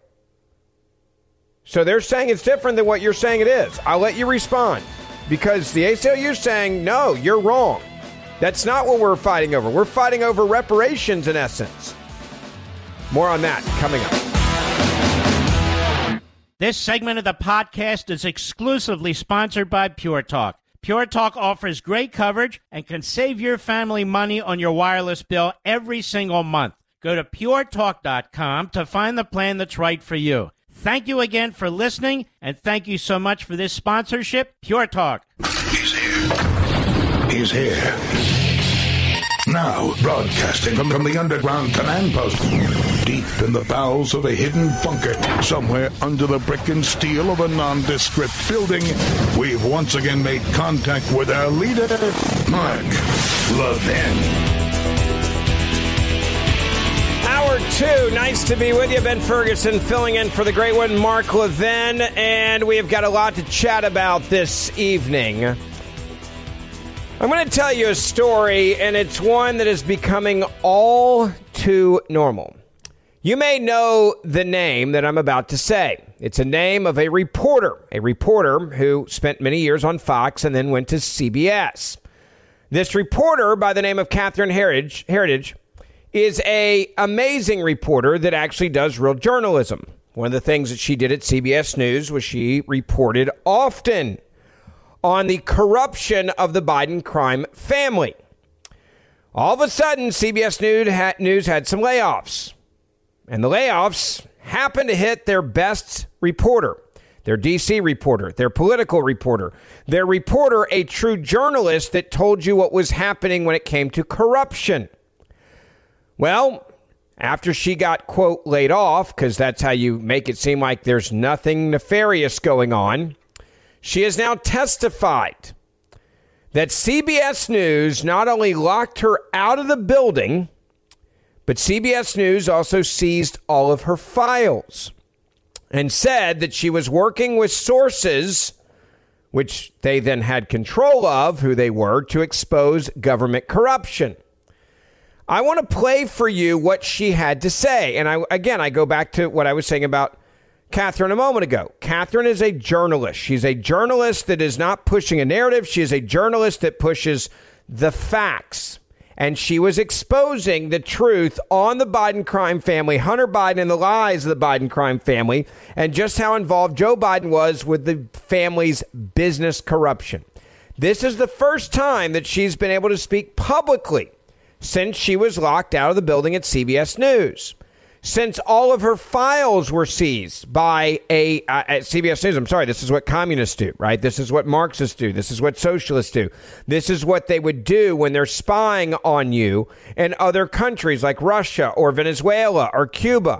So they're saying it's different than what you're saying it is. I'll let you respond, because the A C L U is saying, no, you're wrong. That's not what we're fighting over. We're fighting over reparations, in essence. More on that coming up. This segment of the podcast is exclusively sponsored by Pure Talk. Pure Talk offers great coverage and can save your family money on your wireless bill every single month. Go to pure talk dot com to find the plan that's right for you. Thank you again for listening, and thank you so much for this sponsorship, Pure Talk. He's here. He's here. Now, broadcasting from, from the underground command post, deep in the bowels of a hidden bunker, somewhere under the brick and steel of a nondescript building, we've once again made contact with our leader, Mark Levin. Hour two, nice to be with you. Ben Ferguson filling in for the great one, Mark Levin, and we have got a lot to chat about this evening. I'm going to tell you a story, and it's one that is becoming all too normal. You may know the name that I'm about to say. It's a name of a reporter, a reporter who spent many years on Fox and then went to C B S. This reporter, by the name of Catherine Herridge, Heritage, is a amazing reporter that actually does real journalism. One of the things that she did at C B S News was she reported often on the corruption of the Biden crime family. All of a sudden, C B S News had some layoffs. And the layoffs happened to hit their best reporter, their D C reporter, their political reporter, their reporter, a true journalist that told you what was happening when it came to corruption. Well, after she got, quote, laid off, because that's how you make it seem like there's nothing nefarious going on, she has now testified that C B S News not only locked her out of the building, but C B S News also seized all of her files and said that she was working with sources, which they then had control of, who they were, to expose government corruption. I want to play for you what she had to say. And I, again, I go back to what I was saying about Catherine a moment ago. Catherine is a journalist. She's a journalist that is not pushing a narrative. She is a journalist that pushes the facts. And she was exposing the truth on the Biden crime family, Hunter Biden, and the lies of the Biden crime family, and just how involved Joe Biden was with the family's business corruption. This is the first time that she's been able to speak publicly since she was locked out of the building at C B S News. Since all of her files were seized by a uh, at C B S News. I'm sorry, this is what communists do, right? This is what Marxists do. This is what socialists do. This is what they would do when they're spying on you in other countries like Russia or Venezuela or Cuba.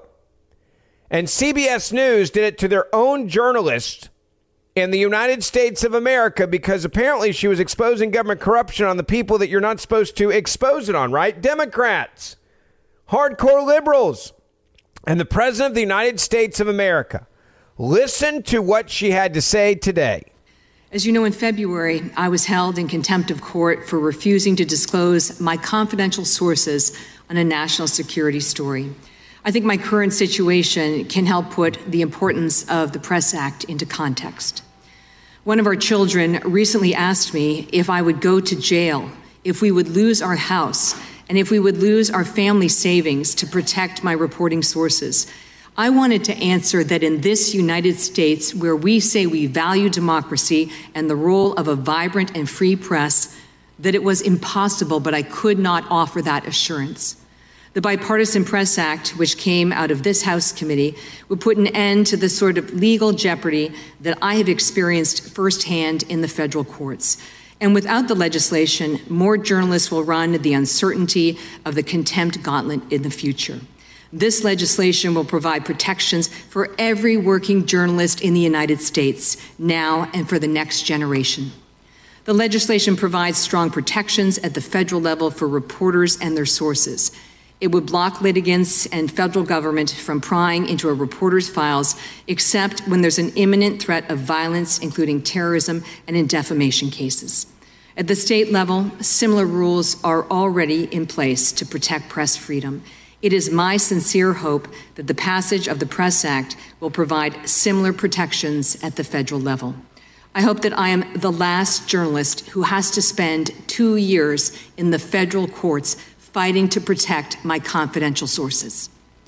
And C B S News did it to their own journalists in the United States of America because apparently she was exposing government corruption on the people that you're not supposed to expose it on, right? Democrats, hardcore liberals. And the president of the United States of America. Listen to what she had to say today. As you know, in February, I was held in contempt of court for refusing to disclose my confidential sources on a national security story. I think my current situation can help put the importance of the Press Act into context. One of our children recently asked me if I would go to jail if we would lose our house and if we would lose our family savings to protect my reporting sources. I wanted to answer that in this United States, where we say we value democracy and the role of a vibrant and free press, that it was impossible, but I could not offer that assurance. The Bipartisan Press Act, which came out of this House committee, would put an end to the sort of legal jeopardy that I have experienced firsthand in the federal courts. And without the legislation, more journalists will run the uncertainty of the contempt gauntlet in the future. This legislation will provide protections for every working journalist in the United States, now and for the next generation. The legislation provides strong protections at the federal level for reporters and their sources. It would block litigants and federal government from prying into a reporter's files, except when there's an imminent threat of violence, including terrorism and in defamation cases. At the state level, similar rules are already in place to protect press freedom. It is my sincere hope that the passage of the Press Act will provide similar protections at the federal level. I hope that I am the last journalist who has to spend two years in the federal courts fighting to protect my confidential sources.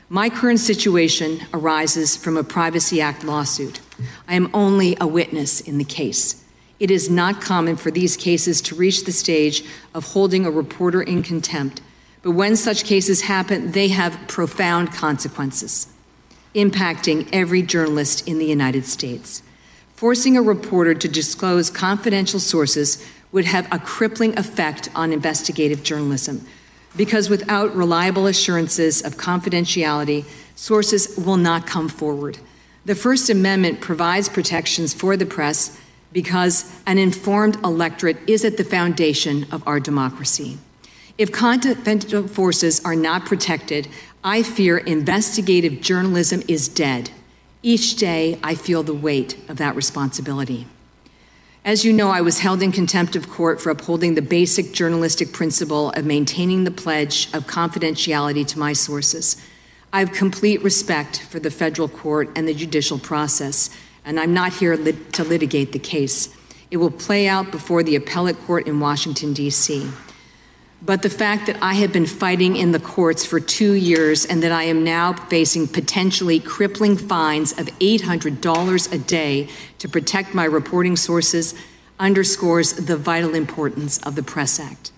My current situation arises from a Privacy Act lawsuit. I am only a witness in the case. It is not common for these cases to reach the stage of holding a reporter in contempt, but when such cases happen, they have profound consequences, impacting every journalist in the United States. Forcing a reporter to disclose confidential sources would have a crippling effect on investigative journalism, because without reliable assurances of confidentiality, sources will not come forward. The First Amendment provides protections for the press because an informed electorate is at the foundation of our democracy. If confidential sources are not protected, I fear investigative journalism is dead. Each day, I feel the weight of that responsibility. As you know, I was held in contempt of court for upholding the basic journalistic principle of maintaining the pledge of confidentiality to my sources. I have complete respect for the federal court and the judicial process, and I'm not here lit- to litigate the case. It will play out before the appellate court in Washington, D C But the fact that I have been fighting in the courts for two years and that I am now facing potentially crippling fines of eight hundred dollars a day to protect my reporting sources underscores the vital importance of the Press Act.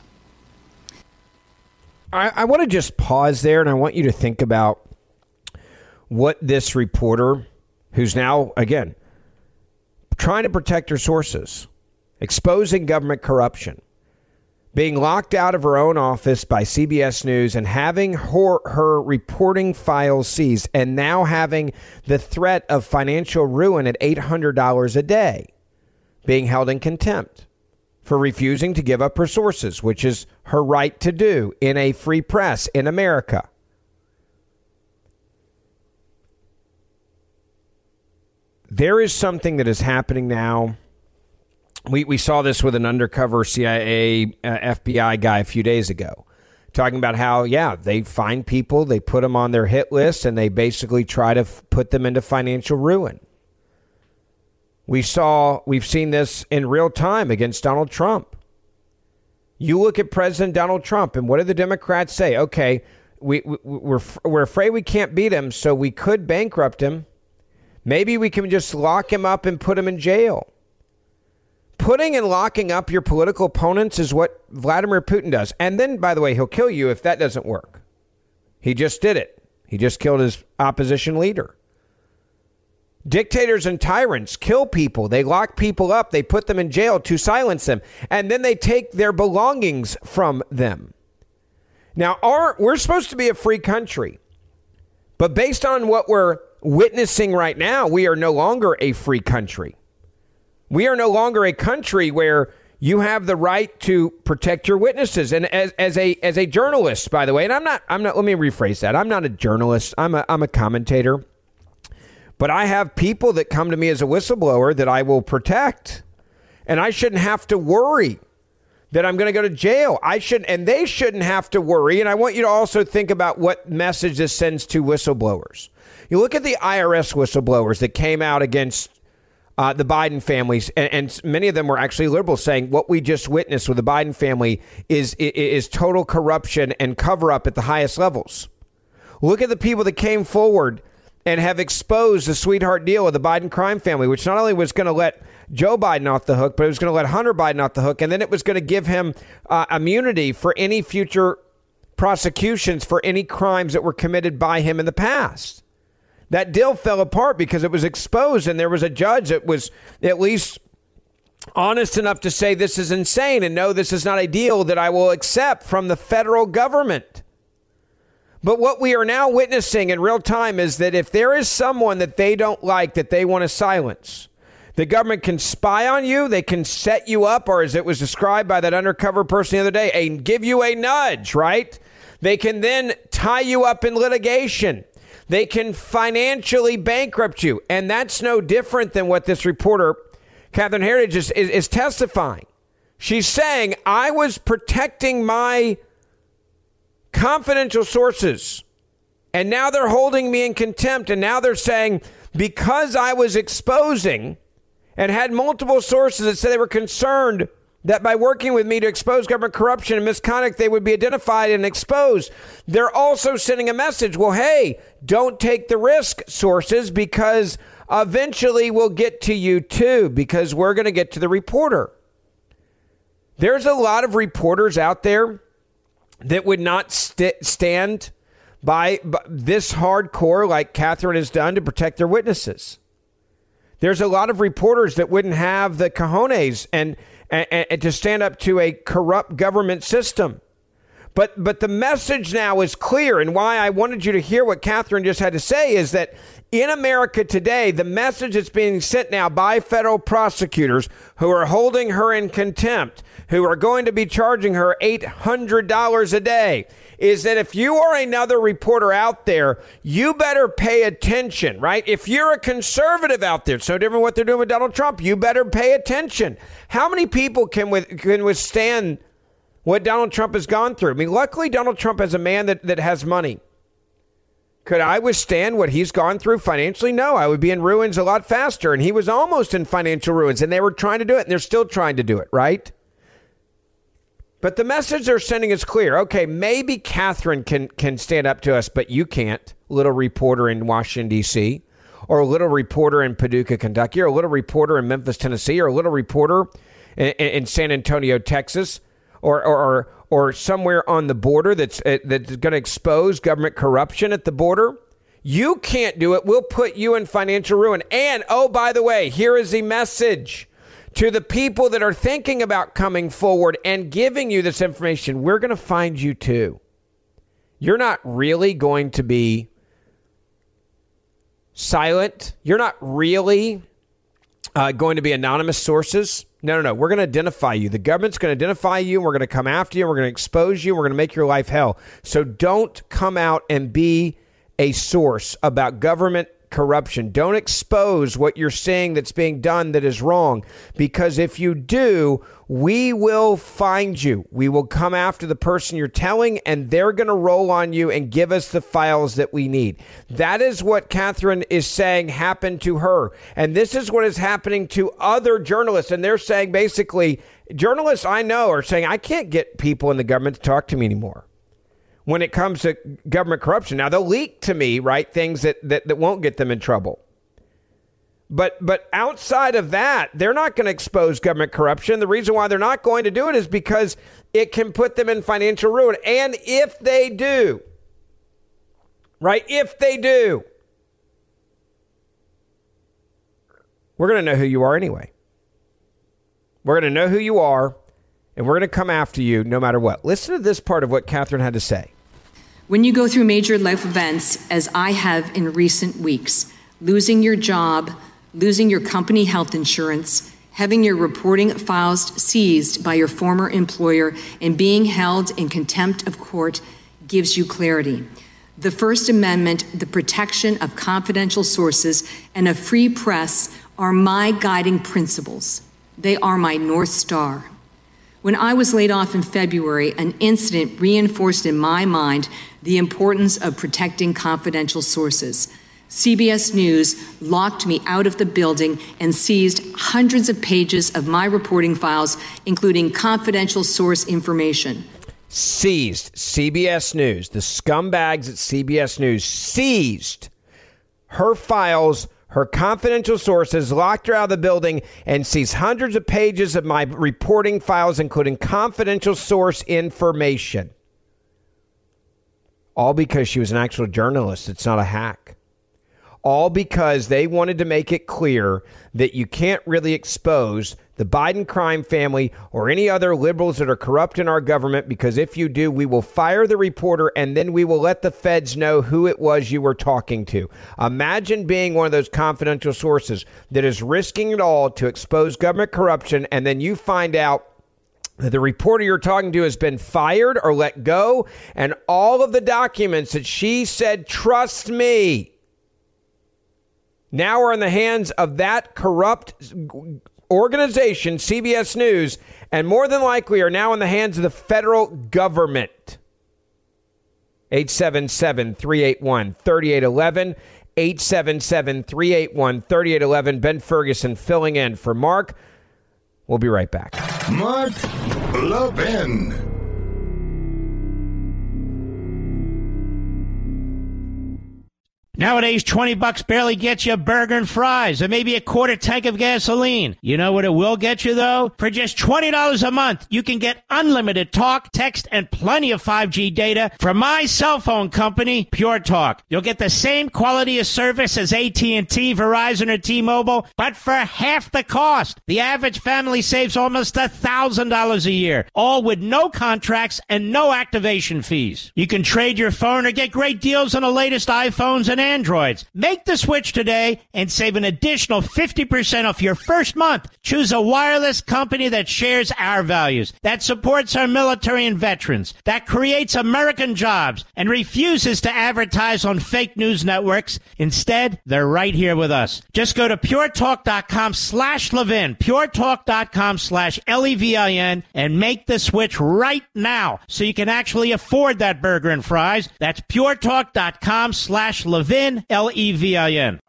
I, I want to just pause there, and I want you to think about what this reporter, who's now, again, trying to protect her sources, exposing government corruption, being locked out of her own office by C B S News and having her, her reporting files seized, and now having the threat of financial ruin at eight hundred dollars a day, being held in contempt for refusing to give up her sources, which is her right to do in a free press in America. There is something that is happening now. We we saw this with an undercover C I A, uh, F B I guy a few days ago, talking about how, yeah, they find people, they put them on their hit list, and they basically try to f- put them into financial ruin. We saw, we've seen this in real time against Donald Trump. You look at President Donald Trump, and what do the Democrats say? Okay, we, we we're we're afraid we can't beat him, so we could bankrupt him. Maybe we can just lock him up and put him in jail. Putting and locking up your political opponents is what Vladimir Putin does. And then, by the way, he'll kill you if that doesn't work. He just did it. He just killed his opposition leader. Dictators and tyrants kill people. They lock people up. They put them in jail to silence them. And then they take their belongings from them. Now, our, we're supposed to be a free country. But based on what we're witnessing right now, we are no longer a free country. We are no longer a country where you have the right to protect your witnesses. And as, as a as a journalist, by the way, and I'm not I'm not let me rephrase that. I'm not a journalist. I'm a I'm a commentator. But I have people that come to me as a whistleblower that I will protect. And I shouldn't have to worry that I'm going to go to jail. I should, and they shouldn't have to worry. And I want you to also think about what message this sends to whistleblowers. You look at the I R S whistleblowers that came out against Uh, the Biden families, and, and many of them were actually liberals, saying what we just witnessed with the Biden family is, is is total corruption and cover up at the highest levels. Look at the people that came forward and have exposed the sweetheart deal of the Biden crime family, which not only was going to let Joe Biden off the hook, but it was going to let Hunter Biden off the hook, and then it was going to give him uh, immunity for any future prosecutions for any crimes that were committed by him in the past. That deal fell apart because it was exposed, and there was a judge that was at least honest enough to say this is insane and no, this is not a deal that I will accept from the federal government. But what we are now witnessing in real time is that if there is someone that they don't like, that they want to silence, the government can spy on you, they can set you up, or as it was described by that undercover person the other day, a, give you a nudge, right? They can then tie you up in litigation. They can financially bankrupt you. And that's no different than what this reporter, Catherine Herridge, is, is, is testifying. She's saying, I was protecting my confidential sources, and now they're holding me in contempt. And now they're saying, because I was exposing and had multiple sources that said they were concerned that by working with me to expose government corruption and misconduct, they would be identified and exposed. They're also sending a message. Well, hey, don't take the risk, sources, because eventually we'll get to you too, because we're going to get to the reporter. There's a lot of reporters out there that would not st- stand by, by this hardcore like Catherine has done to protect their witnesses. There's a lot of reporters that wouldn't have the cojones and, and, and to stand up to a corrupt government system. But but the message now is clear, and why I wanted you to hear what Catherine just had to say is that in America today, the message that's being sent now by federal prosecutors who are holding her in contempt, who are going to be charging her eight hundred dollars a day, is that if you are another reporter out there, you better pay attention, right? If you're a conservative out there, it's so different what they're doing with Donald Trump, you better pay attention. How many people can with, can withstand what Donald Trump has gone through? I mean, luckily, Donald Trump is a man that, that has money. Could I withstand what he's gone through financially? No, I would be in ruins a lot faster. And he was almost in financial ruins, and they were trying to do it, and they're still trying to do it, right? But the message they're sending is clear. Okay, maybe Catherine can, can stand up to us, but you can't, little reporter in Washington, D C, or a little reporter in Paducah, Kentucky, or a little reporter in Memphis, Tennessee, or a little reporter in, in San Antonio, Texas, or or or somewhere on the border that's uh, that's going to expose government corruption at the border. You can't do it. We'll put you in financial ruin. And, oh, by the way, here is the message to the people that are thinking about coming forward and giving you this information. We're going to find you too. You're not really going to be silent. You're not really uh, going to be anonymous sources. No, no, no. We're going to identify you. The government's going to identify you, and we're going to come after you, and we're going to expose you, and we're going to make your life hell. So don't come out and be a source about government corruption. Don't expose what you're saying that's being done that is wrong, because if you do, we will find you. We will come after the person you're telling, and they're going to roll on you and give us the files that we need. That is what Catherine is saying happened to her. And this is what is happening to other journalists. And they're saying basically, journalists I know are saying, I can't get people in the government to talk to me anymore when it comes to government corruption. Now, they'll leak to me, right, things that, that, that won't get them in trouble. But but outside of that, they're not going to expose government corruption. The reason why they're not going to do it is because it can put them in financial ruin. And if they do, right, if they do, we're going to know who you are anyway. We're going to know who you are, and we're going to come after you no matter what. Listen to this part of what Catherine had to say. When you go through major life events, as I have in recent weeks, losing your job, losing your company health insurance, having your reporting files seized by your former employer, and being held in contempt of court gives you clarity. The First Amendment, the protection of confidential sources, and a free press are my guiding principles. They are my North Star. When I was laid off in February, an incident reinforced in my mind the importance of protecting confidential sources. C B S News locked me out of the building and seized hundreds of pages of my reporting files, including confidential source information. Seized. C B S News. The scumbags at C B S News seized her files, her confidential sources, locked her out of the building, and seized hundreds of pages of my reporting files, including confidential source information. All because she was an actual journalist. It's not a hack. All because they wanted to make it clear that you can't really expose the Biden crime family or any other liberals that are corrupt in our government, because if you do, we will fire the reporter and then we will let the feds know who it was you were talking to. Imagine being one of those confidential sources that is risking it all to expose government corruption, and then you find out that the reporter you're talking to has been fired or let go, and all of the documents that she said, trust me, now are in the hands of that corrupt organization, C B S News, and more than likely are now in the hands of the federal government. eight seven seven, three eight one, three eight one one. eight seven seven, three eight one, three eight one one. Ben Ferguson filling in for Mark. We'll be right back. Mark Levin. Nowadays, twenty bucks barely gets you a burger and fries, or maybe a quarter tank of gasoline. You know what it will get you, though? For just twenty dollars a month, you can get unlimited talk, text, and plenty of five G data from my cell phone company, Pure Talk. You'll get the same quality of service as A T and T, Verizon, or T-Mobile, but for half the cost. The average family saves almost one thousand dollars a year, all with no contracts and no activation fees. You can trade your phone or get great deals on the latest iPhones and Androids. Make the switch today and save an additional fifty percent off your first month. Choose a wireless company that shares our values, that supports our military and veterans, that creates American jobs, and refuses to advertise on fake news networks. Instead, they're right here with us. Just go to puretalk.com slash Levin, puretalk.com slash L E V I N, and make the switch right now so you can actually afford that burger and fries. That's puretalk.com slash Levin. L E V I N.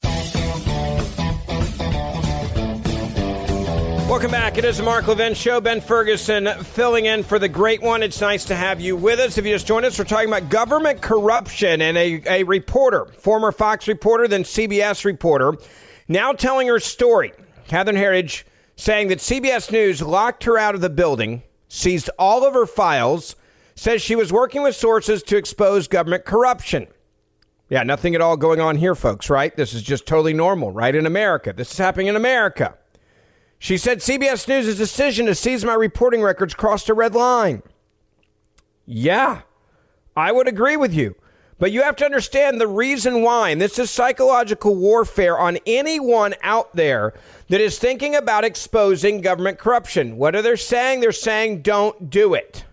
Welcome back. It is the Mark Levin Show. Ben Ferguson filling in for the great one. It's nice to have you with us. If you just joined us, we're talking about government corruption, and a, a reporter, former Fox reporter, then C B S reporter, now telling her story. Catherine Herridge saying that C B S News locked her out of the building, seized all of her files, says she was working with sources to expose government corruption. Yeah, nothing at all going on here, folks, right? This is just totally normal, right? In America. This is happening in America. She said C B S News' decision to seize my reporting records crossed a red line. Yeah, I would agree with you. But you have to understand the reason why. And this is psychological warfare on anyone out there that is thinking about exposing government corruption. What are they saying? They're saying don't do it.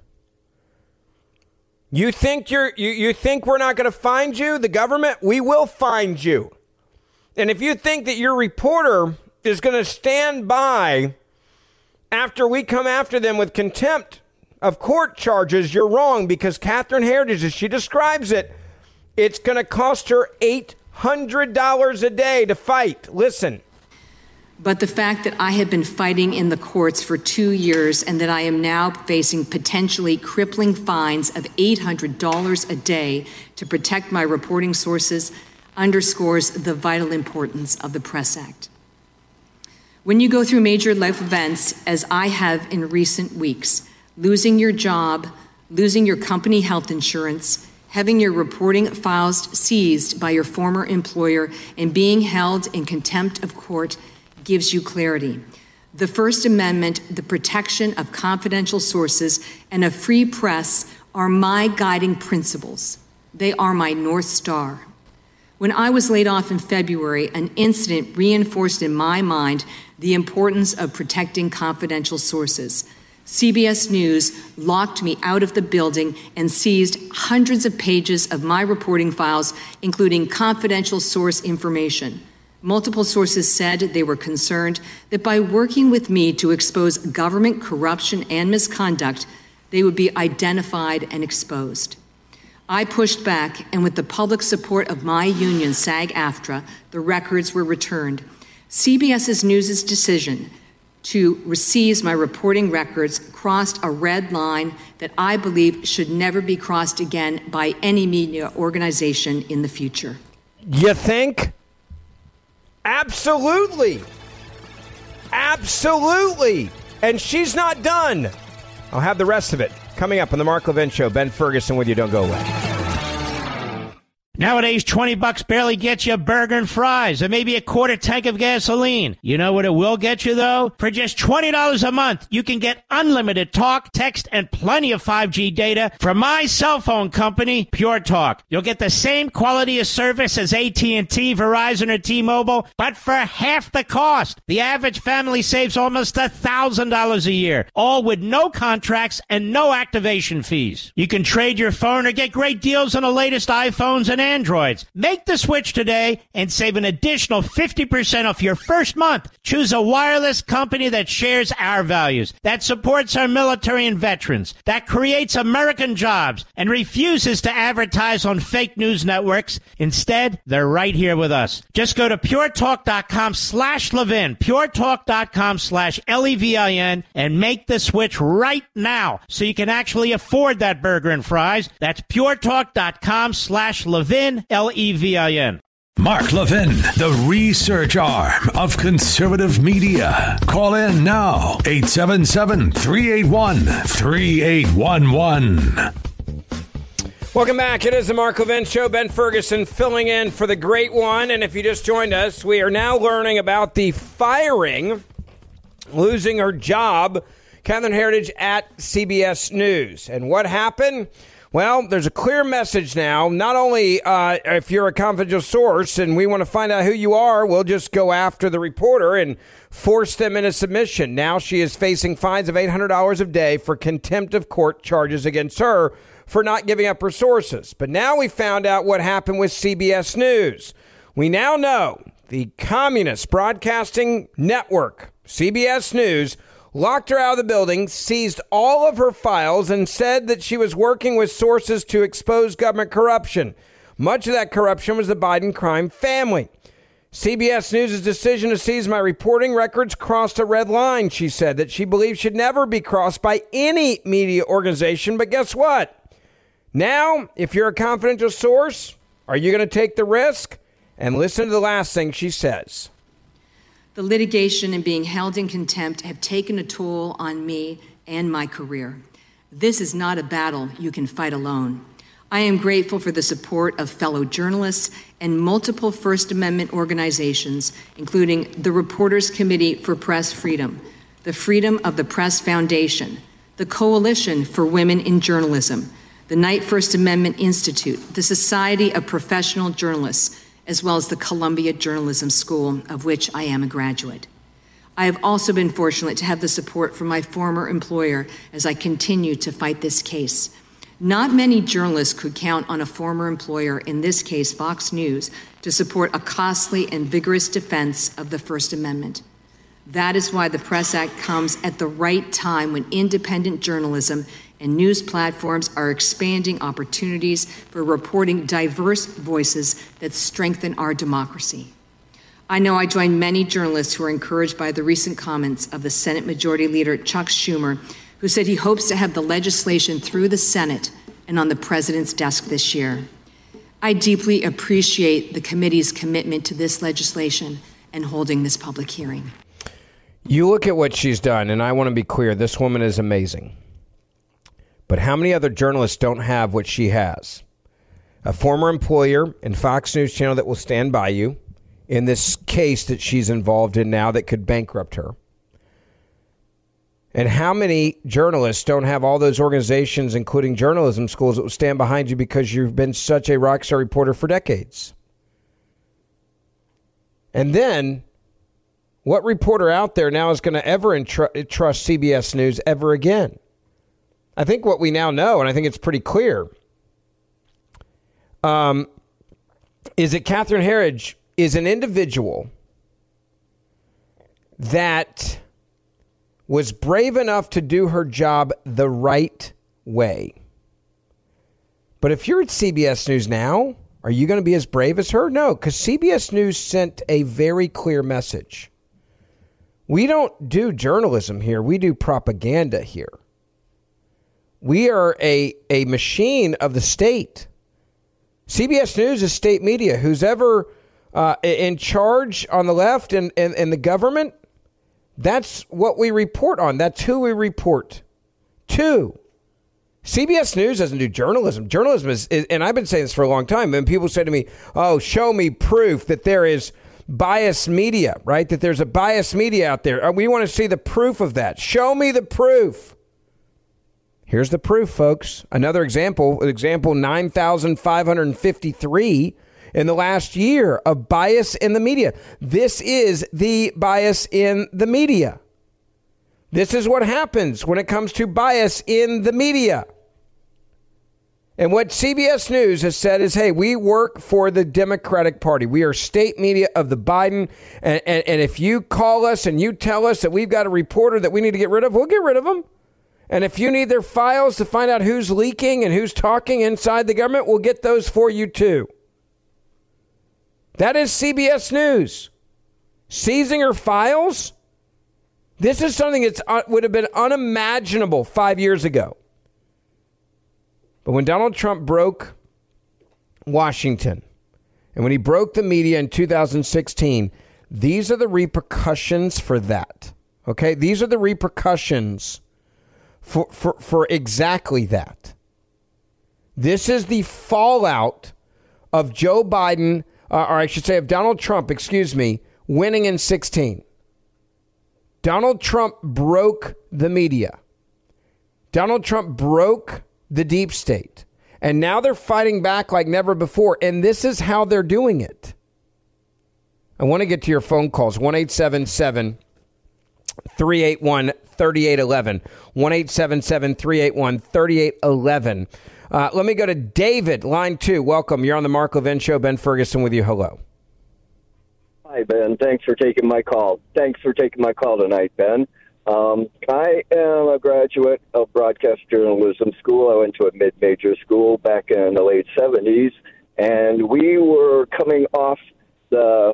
You think you're you, you think we're not going to find you, the government? We will find you. And if you think that your reporter is going to stand by after we come after them with contempt of court charges, you're wrong, because Catherine Herridge, as she describes it, it's going to cost her eight hundred dollars a day to fight. Listen. But the fact that I have been fighting in the courts for two years and that I am now facing potentially crippling fines of eight hundred dollars a day to protect my reporting sources underscores the vital importance of the Press Act. When you go through major life events, as I have in recent weeks, losing your job, losing your company health insurance, having your reporting files seized by your former employer, and being held in contempt of court gives you clarity. The First Amendment, the protection of confidential sources, and a free press are my guiding principles. They are my North Star. When I was laid off in February, an incident reinforced in my mind the importance of protecting confidential sources. C B S News locked me out of the building and seized hundreds of pages of my reporting files, including confidential source information. Multiple sources said they were concerned that by working with me to expose government corruption and misconduct, they would be identified and exposed. I pushed back, and with the public support of my union, SAG-AFTRA, the records were returned. C B S News' decision to seize my reporting records crossed a red line that I believe should never be crossed again by any media organization in the future. You think? Absolutely. Absolutely. And she's not done. I'll have the rest of it coming up on the Mark Levin Show. Ben Ferguson with you. Don't go away. Nowadays, twenty bucks barely gets you a burger and fries, or maybe a quarter tank of gasoline. You know what it will get you, though? For just twenty dollars a month, you can get unlimited talk, text, and plenty of five G data from my cell phone company, Pure Talk. You'll get the same quality of service as A T and T, Verizon, or T-Mobile, but for half the cost. The average family saves almost one thousand dollars a year, all with no contracts and no activation fees. You can trade your phone or get great deals on the latest iPhones and Androids. Make the switch today and save an additional fifty percent off your first month. Choose a wireless company that shares our values, that supports our military and veterans, that creates American jobs, and refuses to advertise on fake news networks. Instead, they're right here with us. Just go to puretalk.com slash Levin, puretalk.com slash L E V I N, and make the switch right now so you can actually afford that burger and fries. That's puretalk.com slash Levin, L E V I N. Mark Levin, the research arm of conservative media. Call in now, eight seven seven, three eight one, three eight one one. Welcome back. It is the Mark Levin Show. Ben Ferguson filling in for the great one. And if you just joined us, we are now learning about the firing, losing her job, Catherine Herridge at C B S News. And what happened? Well, there's a clear message now. Not only uh, if you're a confidential source and we want to find out who you are, we'll just go after the reporter and force them into submission. Now she is facing fines of eight hundred dollars a day for contempt of court charges against her for not giving up her sources. But now we found out what happened with C B S News. We now know the Communist Broadcasting Network, C B S News, locked her out of the building, seized all of her files, and said that she was working with sources to expose government corruption. Much of that corruption was the Biden crime family. C B S News' decision to seize my reporting records crossed a red line, she said, that she believes should never be crossed by any media organization. But guess what? Now, if you're a confidential source, are you going to take the risk? And listen to the last thing she says. The litigation and being held in contempt have taken a toll on me and my career. This is not a battle you can fight alone. I am grateful for the support of fellow journalists and multiple First Amendment organizations, including the Reporters Committee for Press Freedom, the Freedom of the Press Foundation, the Coalition for Women in Journalism, the Knight First Amendment Institute, the Society of Professional Journalists, as well as the Columbia Journalism School, of which I am a graduate. I have also been fortunate to have the support from my former employer as I continue to fight this case. Not many journalists could count on a former employer, in this case Fox News, to support a costly and vigorous defense of the First Amendment. That is why the Press Act comes at the right time when independent journalism and news platforms are expanding opportunities for reporting diverse voices that strengthen our democracy. I know I join many journalists who are encouraged by the recent comments of the Senate Majority Leader Chuck Schumer, who said he hopes to have the legislation through the Senate and on the president's desk this year. I deeply appreciate the committee's commitment to this legislation and holding this public hearing. You look at what she's done, and I want to be clear, this woman is amazing. But how many other journalists don't have what she has? A former employer in Fox News Channel that will stand by you in this case that she's involved in now that could bankrupt her. And how many journalists don't have all those organizations, including journalism schools, that will stand behind you because you've been such a rockstar reporter for decades? And then, what reporter out there now is going to ever entr- trust C B S News ever again? I think what we now know, and I think it's pretty clear, um, is that Catherine Herridge is an individual that was brave enough to do her job the right way. But if you're at C B S News now, are you going to be as brave as her? No, because C B S News sent a very clear message. We don't do journalism here. We do propaganda here. We are a, a machine of the state. C B S News is state media. Who's ever uh, in charge on the left and, and, and the government, that's what we report on. That's who we report to. C B S News doesn't do journalism. Journalism is, is, and I've been saying this for a long time, and people say to me, oh, show me proof that there is biased media, right? That there's a biased media out there. We want to see the proof of that. Show me the proof. Here's the proof, folks. Another example, example nine thousand five hundred fifty-three in the last year of bias in the media. This is the bias in the media. This is what happens when it comes to bias in the media. And what C B S News has said is, hey, we work for the Democratic Party. We are state media of the Biden. And, and, and if you call us and you tell us that we've got a reporter that we need to get rid of, we'll get rid of them. And if you need their files to find out who's leaking and who's talking inside the government, we'll get those for you too. That is C B S News. Seizing her files? This is something that uh, would have been unimaginable five years ago. But when Donald Trump broke Washington, and when he broke the media in two thousand sixteen, these are the repercussions for that. Okay? These are the repercussions for, for, for exactly that. This is the fallout of Joe Biden, uh, or I should say of Donald Trump, excuse me, winning in sixteen. Donald Trump broke the media. Donald Trump broke the deep state. And now they're fighting back like never before. And this is how they're doing it. I want to get to your phone calls. one eight seven seven, three eight one, three eight one one. one eight seven seven, three eight one, three eight one one. Uh, let me go to David, line two. Welcome. You're on the Mark Levin Show. Ben Ferguson with you. Hello. Hi, Ben. Thanks for taking my call. Thanks for taking my call tonight, Ben. Um, I am a graduate of broadcast journalism school. I went to a mid-major school back in the late seventies, and we were coming off the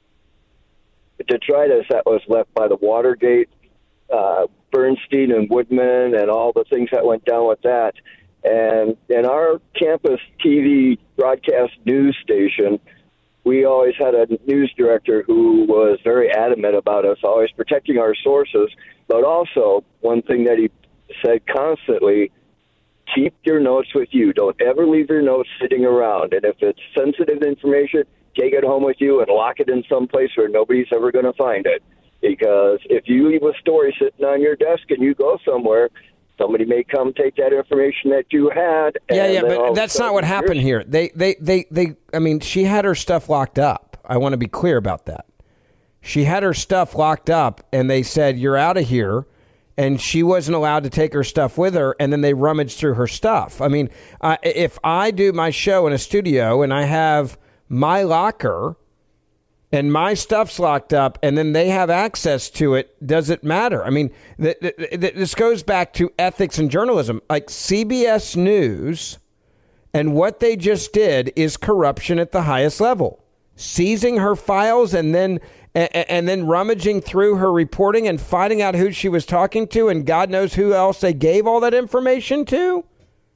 detritus that was left by the Watergate, uh, Bernstein and Woodman, and all the things that went down with that. And in our campus T V broadcast news station, we always had a news director who was very adamant about us always protecting our sources, but also one thing that he said constantly, keep your notes with you. Don't ever leave your notes sitting around. And if it's sensitive information, take it home with you and lock it in some place where nobody's ever going to find it. Because if you leave a story sitting on your desk and you go somewhere, somebody may come take that information that you had. And yeah, yeah, but that's not what happened here. They, they, they, they, I mean, she had her stuff locked up. I want to be clear about that. She had her stuff locked up, and they said, you're out of here, and she wasn't allowed to take her stuff with her, and then they rummaged through her stuff. I mean, uh, if I do my show in a studio, and I have my locker, and my stuff's locked up, and then they have access to it, does it matter? I mean, th- th- th- this goes back to ethics and journalism. Like C B S News, and what they just did is corruption at the highest level. Seizing her files and then and, and then rummaging through her reporting and finding out who she was talking to, and God knows who else they gave all that information to.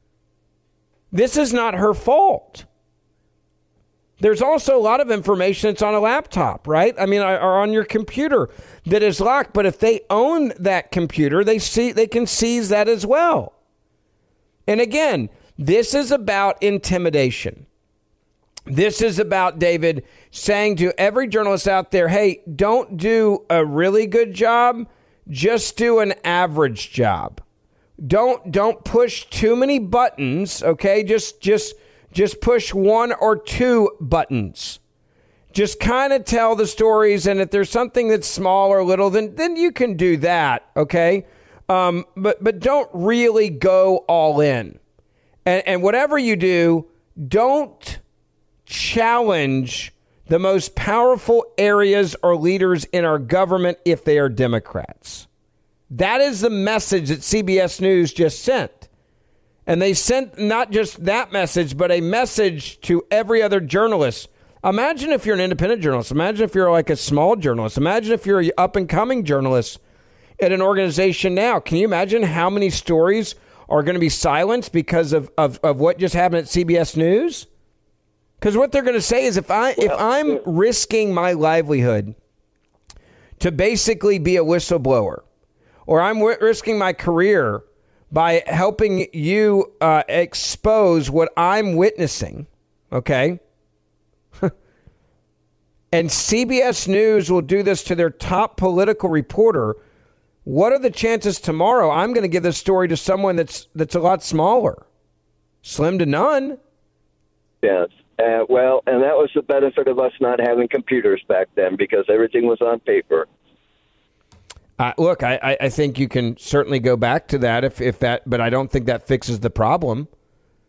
This is not her fault. There's also a lot of information that's on a laptop, right? I mean, or on your computer that is locked. But if they own that computer, they see they can seize that as well. And again, this is about intimidation. This is about, David, saying to every journalist out there, hey, don't do a really good job. Just do an average job. Don't don't push too many buttons, okay? Just just Just push one or two buttons. Just kind of tell the stories, and if there's something that's small or little, then then you can do that, okay? Um, but but don't really go all in. And, and whatever you do, don't challenge the most powerful areas or leaders in our government if they are Democrats. That is the message that C B S News just sent. And they sent not just that message, but a message to every other journalist. Imagine if you're an independent journalist. Imagine if you're like a small journalist. Imagine if you're an up-and-coming journalist at an organization now. Can you imagine how many stories are going to be silenced because of, of, of what just happened at C B S News? Because what they're going to say is if, I, if I'm risking my livelihood to basically be a whistleblower, or I'm w- risking my career by helping you uh, expose what I'm witnessing, okay? And C B S News will do this to their top political reporter. What are the chances tomorrow I'm going to give this story to someone that's that's a lot smaller? Slim to none. Yes. Uh, well, and that was the benefit of us not having computers back then, because everything was on paper. Uh, look, I, I think you can certainly go back to that if, if that, but I don't think that fixes the problem.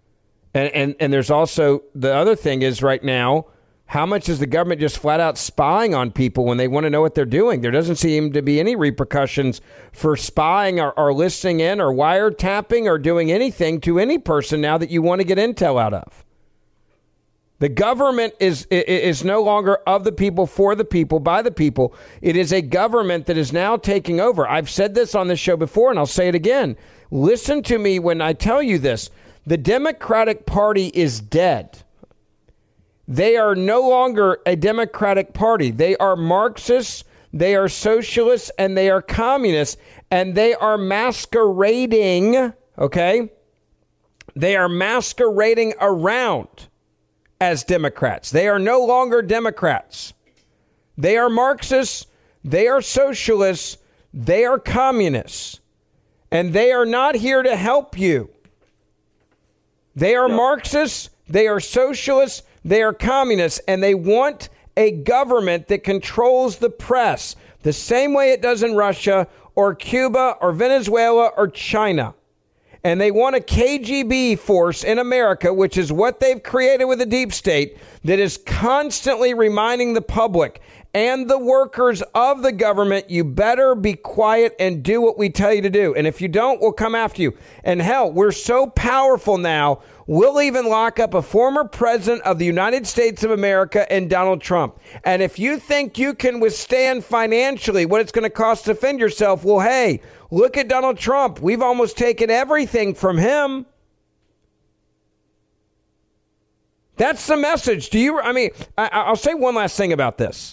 And, and and there's also the other thing is right now, how much is the government just flat out spying on people when they want to know what they're doing? There doesn't seem to be any repercussions for spying or, or listening in or wiretapping or doing anything to any person now that you want to get intel out of. The government is is no longer of the people, for the people, by the people. It is a government that is now taking over. I've said this on this show before, and I'll say it again. Listen to me when I tell you this. The Democratic Party is dead. They are no longer a Democratic Party. They are Marxists, they are socialists, and they are communists, and they are masquerading, okay? They are masquerading around as Democrats. They are no longer Democrats. They are Marxists, they are socialists, they are communists, and they are not here to help you. They are Marxists, they are socialists, they are communists, and they want a government that controls the press the same way it does in Russia or Cuba or Venezuela or China. And they want a K G B force in America, which is what they've created with the deep state, that is constantly reminding the public and the workers of the government, you better be quiet and do what we tell you to do. And if you don't, we'll come after you. And hell, we're so powerful now, we'll even lock up a former president of the United States of America and Donald Trump. And if you think you can withstand financially what it's going to cost to defend yourself, well, hey, look at Donald Trump. We've almost taken everything from him. That's the message. Do you, I mean, I, I'll say one last thing about this.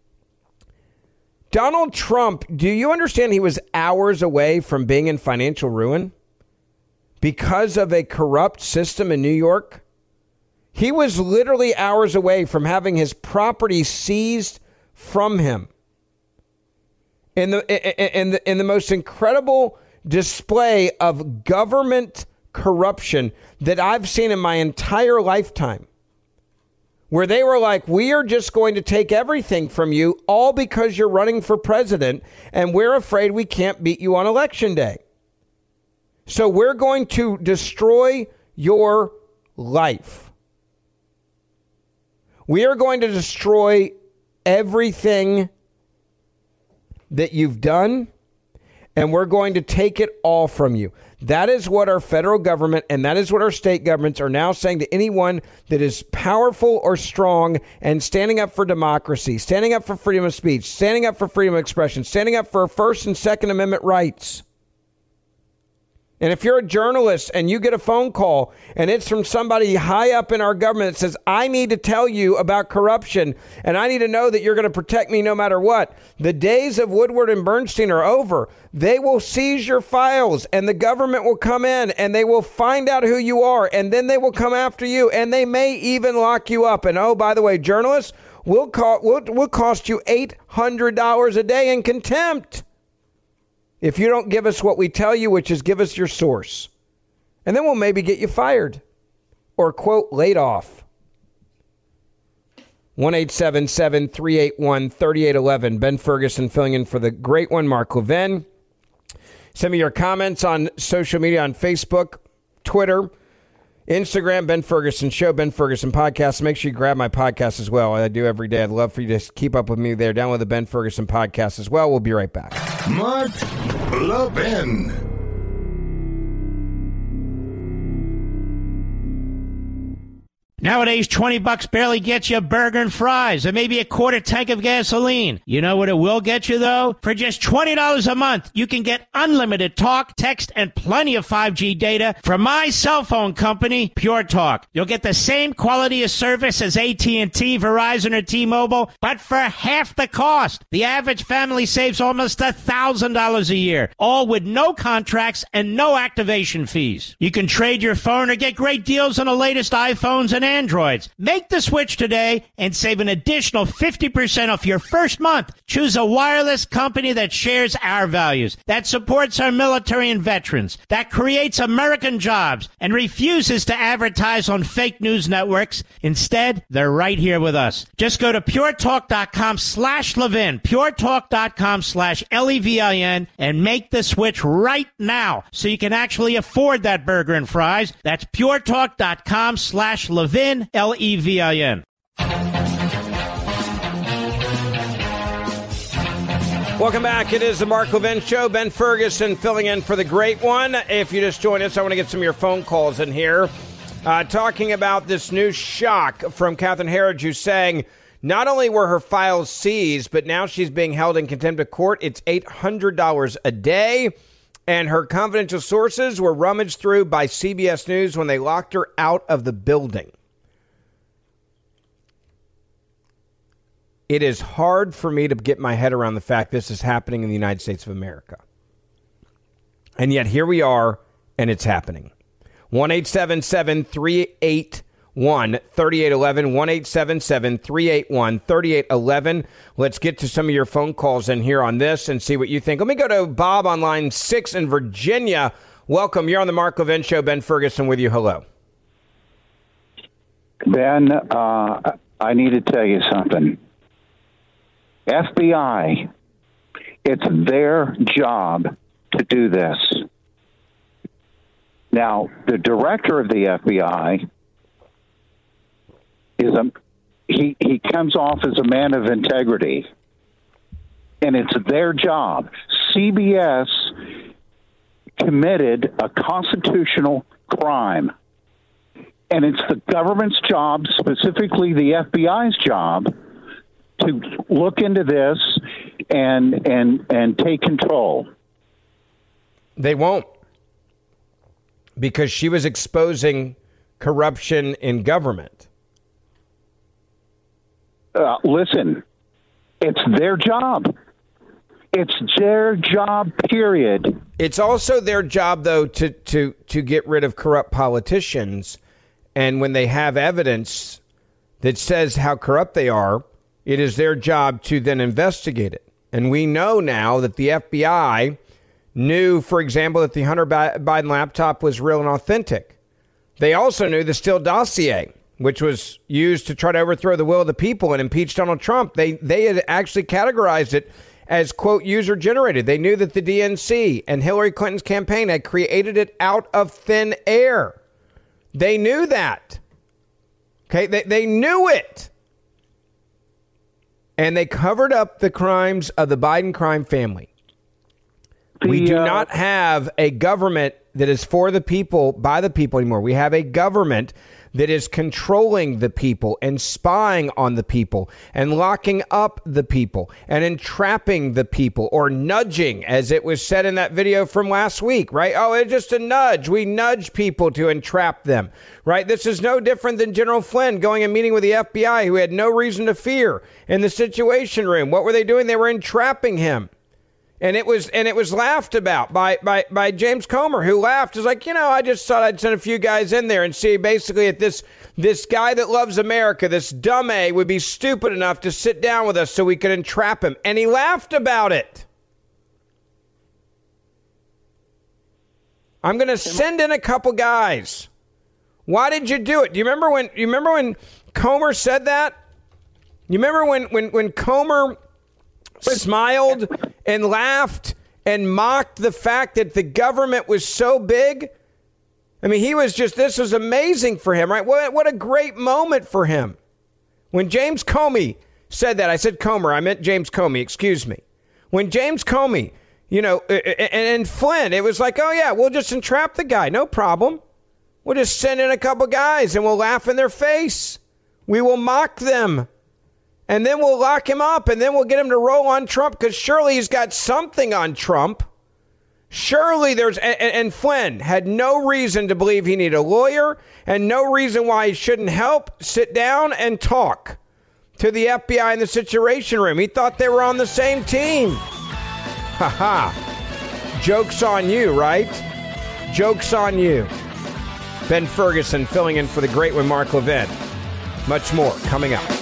Donald Trump, do you understand he was hours away from being in financial ruin because of a corrupt system in New York? He was literally hours away from having his property seized from him. In the, in the, in the most incredible display of government corruption that I've seen in my entire lifetime, where they were like, we are just going to take everything from you, all because you're running for president, and we're afraid we can't beat you on election day. So we're going to destroy your life. We are going to destroy everything that you've done, and we're going to take it all from you. That is what our federal government and that is what our state governments are now saying to anyone that is powerful or strong and standing up for democracy, standing up for freedom of speech, standing up for freedom of expression, standing up for First and Second Amendment rights. And if you're a journalist and you get a phone call and it's from somebody high up in our government that says, I need to tell you about corruption and I need to know that you're going to protect me no matter what, the days of Woodward and Bernstein are over. They will seize your files and the government will come in and they will find out who you are and then they will come after you and they may even lock you up. And oh, by the way, journalists, will co- will will cost you eight hundred dollars a day in contempt if you don't give us what we tell you, which is give us your source. And then we'll maybe get you fired or, quote, laid off. one eight seven seven, three eight one, three eight one one. Ben Ferguson filling in for the great one, Mark Levin. Send me your comments on social media, on Facebook, Twitter, Instagram, Ben Ferguson Show, Ben Ferguson Podcast. Make sure you grab my podcast as well. I do every day. I'd love for you to keep up with me there. Download the Ben Ferguson Podcast as well. We'll be right back. Mark Levin. Nowadays, twenty bucks barely gets you a burger and fries and maybe a quarter tank of gasoline. You know what it will get you, though? For just twenty dollars a month, you can get unlimited talk, text, and plenty of five G data from my cell phone company, Pure Talk. You'll get the same quality of service as A T and T, Verizon, or T-Mobile, but for half the cost. The average family saves almost one thousand dollars a year, all with no contracts and no activation fees. You can trade your phone or get great deals on the latest iPhones and Androids. Make the switch today and save an additional fifty percent off your first month. Choose a wireless company that shares our values, that supports our military and veterans, that creates American jobs, and refuses to advertise on fake news networks. Instead, they're right here with us. Just go to puretalk.com slash Levin, puretalk.com slash L E V I N, and make the switch right now so you can actually afford that burger and fries. That's puretalk.com slash Levin, L E V I N. Welcome back. It is the Mark Levin Show. Ben Ferguson filling in for the great one. If you just joined us, I want to get some of your phone calls in here. Uh, talking about this new shock from Catherine Herridge, who's saying not only were her files seized, but now she's being held in contempt of court. It's eight hundred dollars a day. And her confidential sources were rummaged through by C B S News when they locked her out of the building. It is hard for me to get my head around the fact this is happening in the United States of America. And yet here we are, and it's happening. one eight seven seven, three eight one, three eight one one, one eight seven seven, three eight one, three eight one one. Let's get to some of your phone calls in here on this and see what you think. Let me go to Bob on line six in Virginia. Welcome. You're on the Mark Levin Show. Ben Ferguson with you. Hello. Ben, uh, I need to tell you something. F B I, it's their job to do this. Now, the director of the F B I is a he he comes off as a man of integrity, and it's their job. C B S committed a constitutional crime, and it's the government's job, specifically the F B I's job, to look into this and and and take control. They won't, because she was exposing corruption in government. Uh, listen, it's their job. It's their job, period. It's also their job, though, to, to, to get rid of corrupt politicians. And when they have evidence that says how corrupt they are, it is their job to then investigate it. And we know now that the F B I knew, for example, that the Hunter Biden laptop was real and authentic. They also knew the Steele dossier, which was used to try to overthrow the will of the people and impeach Donald Trump. They they had actually categorized it as, quote, user-generated. They knew that the D N C and Hillary Clinton's campaign had created it out of thin air. They knew that. Okay, they, they knew it. And they covered up the crimes of the Biden crime family. The, we do uh, not have a government that is for the people, by the people anymore. We have a government that is controlling the people and spying on the people and locking up the people and entrapping the people, or nudging, as it was said in that video from last week, right? Oh, it's just a nudge. We nudge people to entrap them, right? This is no different than General Flynn going and meeting with the F B I, who had no reason to fear, in the Situation Room. What were they doing? They were entrapping him. And it was and it was laughed about by, by, by James Comer, who laughed. Is like, you know, I just thought I'd send a few guys in there and see basically if this this guy that loves America, this dumb A, would be stupid enough to sit down with us so we could entrap him. And he laughed about it. I'm going to send in a couple guys. Why did you do it? Do you remember when you remember when Comer said that? You remember when when when Comer smiled and laughed and mocked the fact that the government was so big? I mean, he was just, this was amazing for him, right? What, what a great moment for him. When James Comey said that, I said Comer, I meant James Comey, excuse me. When James Comey, you know, and, and Flynn, it was like, oh yeah, we'll just entrap the guy, no problem. We'll just send in a couple guys and we'll laugh in their face. We will mock them. And then we'll lock him up, and then we'll get him to roll on Trump, because surely he's got something on Trump. Surely there's, and, and Flynn had no reason to believe he needed a lawyer, and no reason why he shouldn't help sit down and talk to the F B I in the Situation Room. He thought they were on the same team. Ha ha. Joke's on you, right? Joke's on you. Ben Ferguson filling in for the great one, Mark Levin. Much more coming up.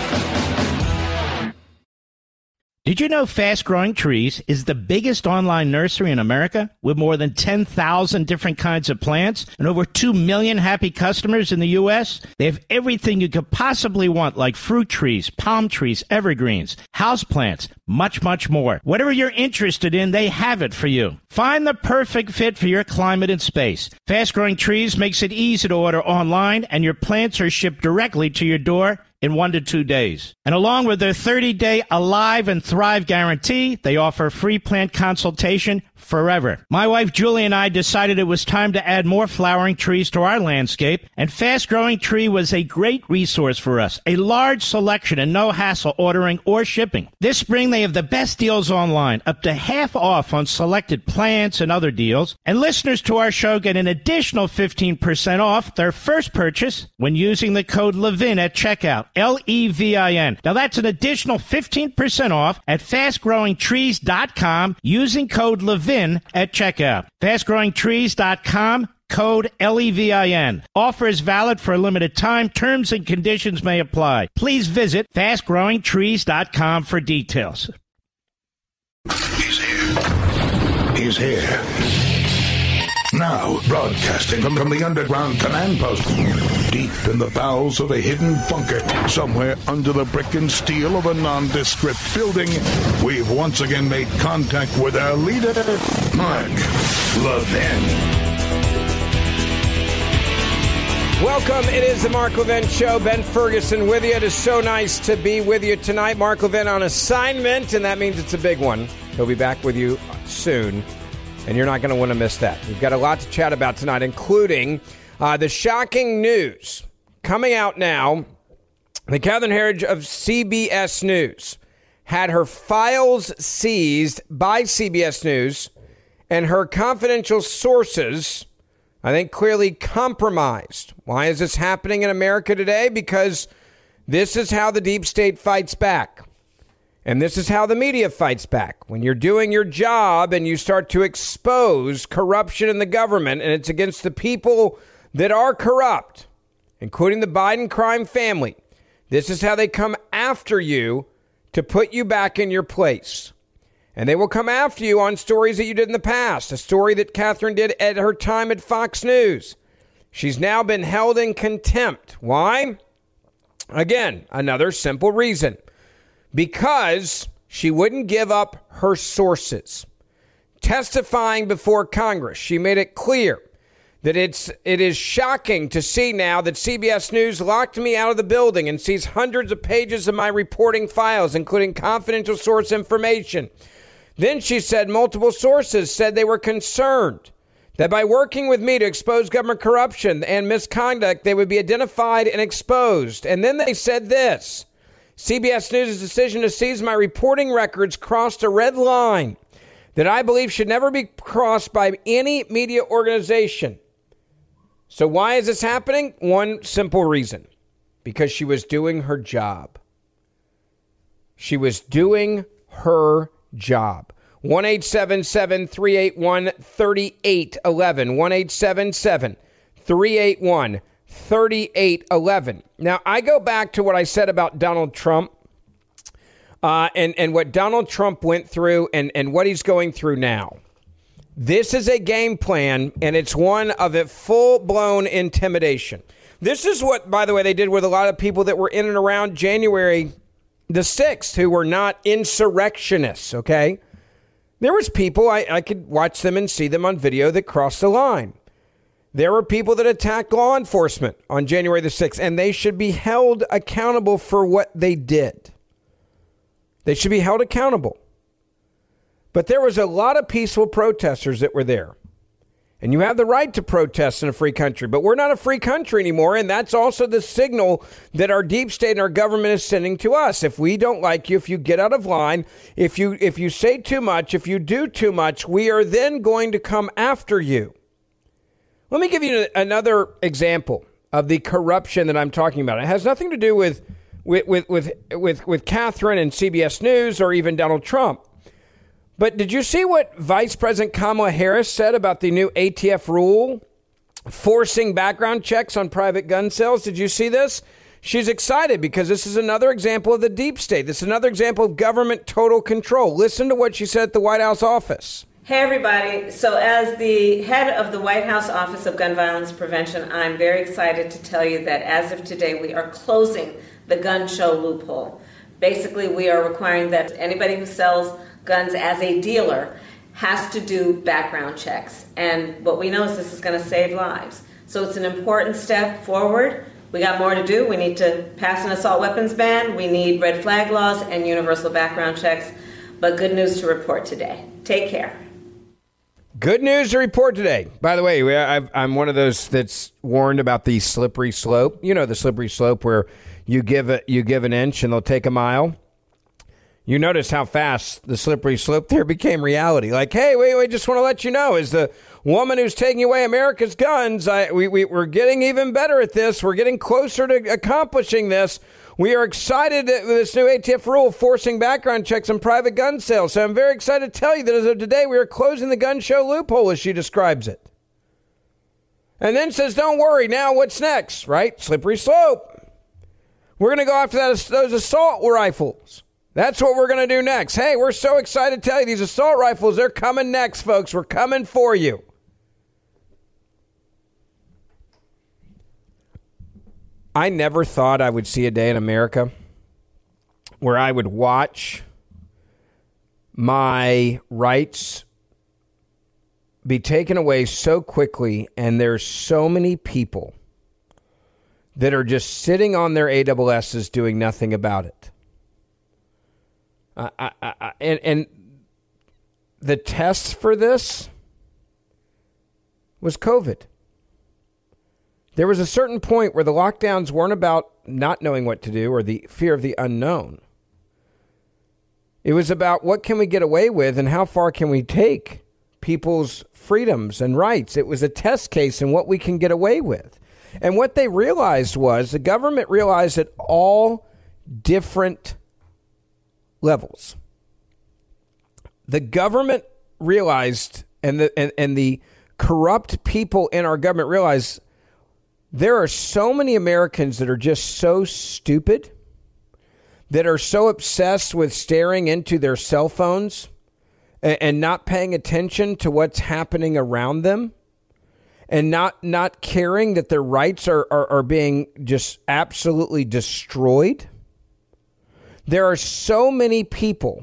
Did you know Fast Growing Trees is the biggest online nursery in America with more than ten thousand different kinds of plants and over two million happy customers in the U S? They have everything you could possibly want, like fruit trees, palm trees, evergreens, houseplants, much, much more. Whatever you're interested in, they have it for you. Find the perfect fit for your climate and space. Fast Growing Trees makes it easy to order online, and your plants are shipped directly to your door in one to two days. And along with their thirty-day Alive and Thrive guarantee, they offer free plant consultation forever. My wife Julie and I decided it was time to add more flowering trees to our landscape, and Fast Growing Tree was a great resource for us. A large selection and no hassle ordering or shipping. This spring they have the best deals online, up to half off on selected plants and other deals. And listeners to our show get an additional fifteen percent off their first purchase when using the code Levin at checkout. L E V I N. Now that's an additional fifteen percent off at fast growing trees dot com using code Levin at checkout. fast growing trees dot com, code L E V I N. Offer is valid for a limited time. Terms and conditions may apply. Please visit fast growing trees dot com for details. He's here. He's here. Now, broadcasting from, from the underground command post, deep in the bowels of a hidden bunker, somewhere under the brick and steel of a nondescript building, we've once again made contact with our leader, Mark Levin. Welcome. It is the Mark Levin Show. Ben Ferguson with you. It is so nice to be with you tonight. Mark Levin on assignment, and that means it's a big one. He'll be back with you soon, and you're not going to want to miss that. We've got a lot to chat about tonight, including uh, the shocking news coming out now. The Catherine Herridge of C B S News had her files seized by C B S News and her confidential sources, I think, clearly compromised. Why is this happening in America today? Because this is how the deep state fights back. And this is how the media fights back. When you're doing your job and you start to expose corruption in the government, and it's against the people that are corrupt, including the Biden crime family, this is how they come after you to put you back in your place. And they will come after you on stories that you did in the past. A story that Catherine did at her time at Fox News. She's now been held in contempt. Why? Again, another simple reason. Because she wouldn't give up her sources. Testifying before Congress, she made it clear that it's it is shocking to see now that C B S News locked me out of the building and sees hundreds of pages of my reporting files, including confidential source information. Then she said multiple sources said they were concerned that by working with me to expose government corruption and misconduct, they would be identified and exposed. And then they said this: C B S News' decision to seize my reporting records crossed a red line that I believe should never be crossed by any media organization. So why is this happening? One simple reason. Because she was doing her job. She was doing her job. one eight seven seven, three eight one, three eight one one. one eight seven seven, three eight one, three eight one one. Now, I go back to what I said about Donald Trump uh, and, and what Donald Trump went through and, and what he's going through now. This is a game plan, and it's one of a full-blown intimidation. This is what, by the way, they did with a lot of people that were in and around January the sixth who were not insurrectionists, okay? There was people, I, I could watch them and see them on video that crossed the line. There were people that attacked law enforcement on January the sixth, and they should be held accountable for what they did. They should be held accountable. But there was a lot of peaceful protesters that were there. And you have the right to protest in a free country, but we're not a free country anymore, and that's also the signal that our deep state and our government is sending to us. If we don't like you, if you get out of line, if you if you say too much, if you do too much, we are then going to come after you. Let me give you another example of the corruption that I'm talking about. It has nothing to do with with with with with, with Catherine and C B S News or even Donald Trump. But did you see what Vice President Kamala Harris said about the new A T F rule forcing background checks on private gun sales. Did you see this? She's excited because this is another example of the deep state. This is another example of government total control. Listen to what she said at the White House office. Hey, everybody. So as the head of the White House Office of Gun Violence Prevention, I'm very excited to tell you that as of today, we are closing the gun show loophole. Basically, we are requiring that anybody who sells guns as a dealer has to do background checks. And what we know is this is going to save lives. So it's an important step forward. We got more to do. We need to pass an assault weapons ban. We need red flag laws and universal background checks. But good news to report today. Take care. Good news to report today. By the way, I've, I'm one of those that's warned about the slippery slope. You know the slippery slope where you give it, you give an inch and they'll take a mile. You notice how fast the slippery slope there became reality. Like, hey, wait, wait, just want to let you know, as the woman who's taking away America's guns, I, we, we, we're getting even better at this. We're getting closer to accomplishing this. We are excited with this new A T F rule forcing background checks on private gun sales. So I'm very excited to tell you that as of today, we are closing the gun show loophole, as she describes it. And then says, don't worry, now what's next, right? Slippery slope. We're going to go after that, those assault rifles. That's what we're going to do next. Hey, we're so excited to tell you these assault rifles, they're coming next, folks. We're coming for you. I never thought I would see a day in America where I would watch my rights be taken away so quickly, and there's so many people that are just sitting on their A S S's doing nothing about it. I, I, I, and, and the test for this was COVID. There was a certain point where the lockdowns weren't about not knowing what to do or the fear of the unknown. It was about what can we get away with and how far can we take people's freedoms and rights. It was a test case in what we can get away with. And what they realized was the government realized at all different levels. The government realized, and the and, and the corrupt people in our government realized, there are so many Americans that are just so stupid, that are so obsessed with staring into their cell phones and, and not paying attention to what's happening around them, and not not caring that their rights are, are, are being just absolutely destroyed. There are so many people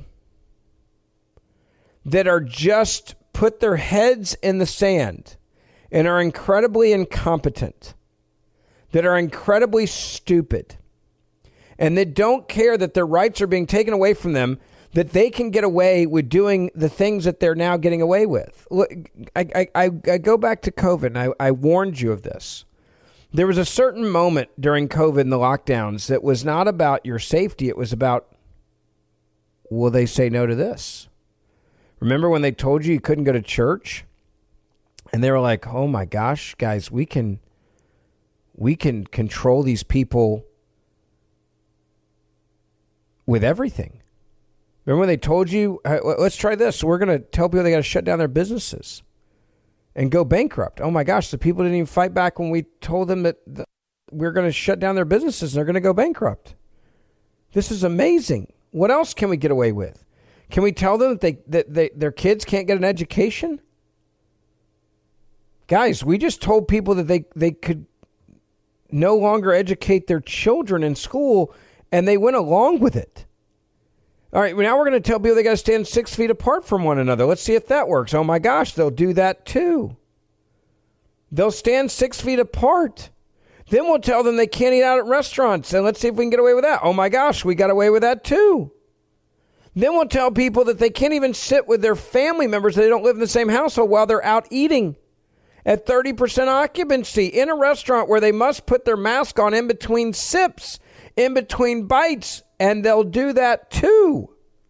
that are just put their heads in the sand and are incredibly incompetent, that are incredibly stupid, and that don't care that their rights are being taken away from them, that they can get away with doing the things that they're now getting away with. Look, I, I, I go back to COVID, and I, I warned you of this. There was a certain moment during COVID and the lockdowns that was not about your safety. It was about, will they say no to this? Remember when they told you you couldn't go to church? And they were like, oh my gosh, guys, we can, we can control these people with everything. Remember when they told you, let's try this. We're going to tell people they got to shut down their businesses and go bankrupt. Oh my gosh, the people didn't even fight back when we told them that the, we're going to shut down their businesses and they're going to go bankrupt. This is amazing. What else can we get away with? Can we tell them that they that they, their kids can't get an education? Guys, we just told people that they, they could no longer educate their children in school, and they went along with it. All right, now we're going to tell people they got to stand six feet apart from one another. Let's see if that works. Oh my gosh, they'll do that too. They'll stand six feet apart. Then we'll tell them they can't eat out at restaurants, and let's see if we can get away with that. Oh my gosh, we got away with that too. Then we'll tell people that they can't even sit with their family members that they don't live in the same household while they're out eating at thirty percent occupancy in a restaurant where they must put their mask on in between sips, in between bites, and they'll do that too.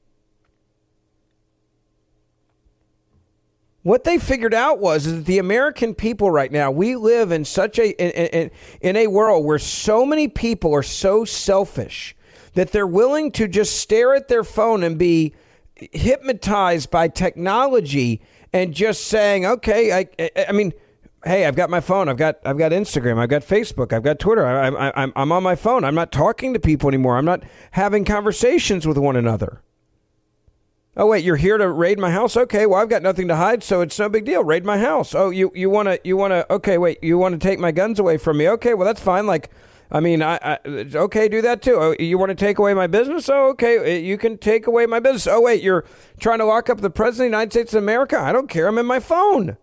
What they figured out was is that the American people right now, we live in such a in, in, in a world where so many people are so selfish that they're willing to just stare at their phone and be hypnotized by technology and just saying, okay, I, I mean, hey, I've got my phone. I've got I've got Instagram. I've got Facebook. I've got Twitter. I, I, I'm I'm on my phone. I'm not talking to people anymore. I'm not having conversations with one another. Oh, wait, you're here to raid my house? Okay, well, I've got nothing to hide, so it's no big deal. Raid my house. Oh, you you want to, you want to, okay, wait, you want to take my guns away from me? Okay, well, that's fine. Like, I mean, I, I okay, do that too. Oh, you want to take away my business? Oh, okay, you can take away my business. Oh, wait, you're trying to lock up the president of the United States of America? I don't care. I'm in my phone.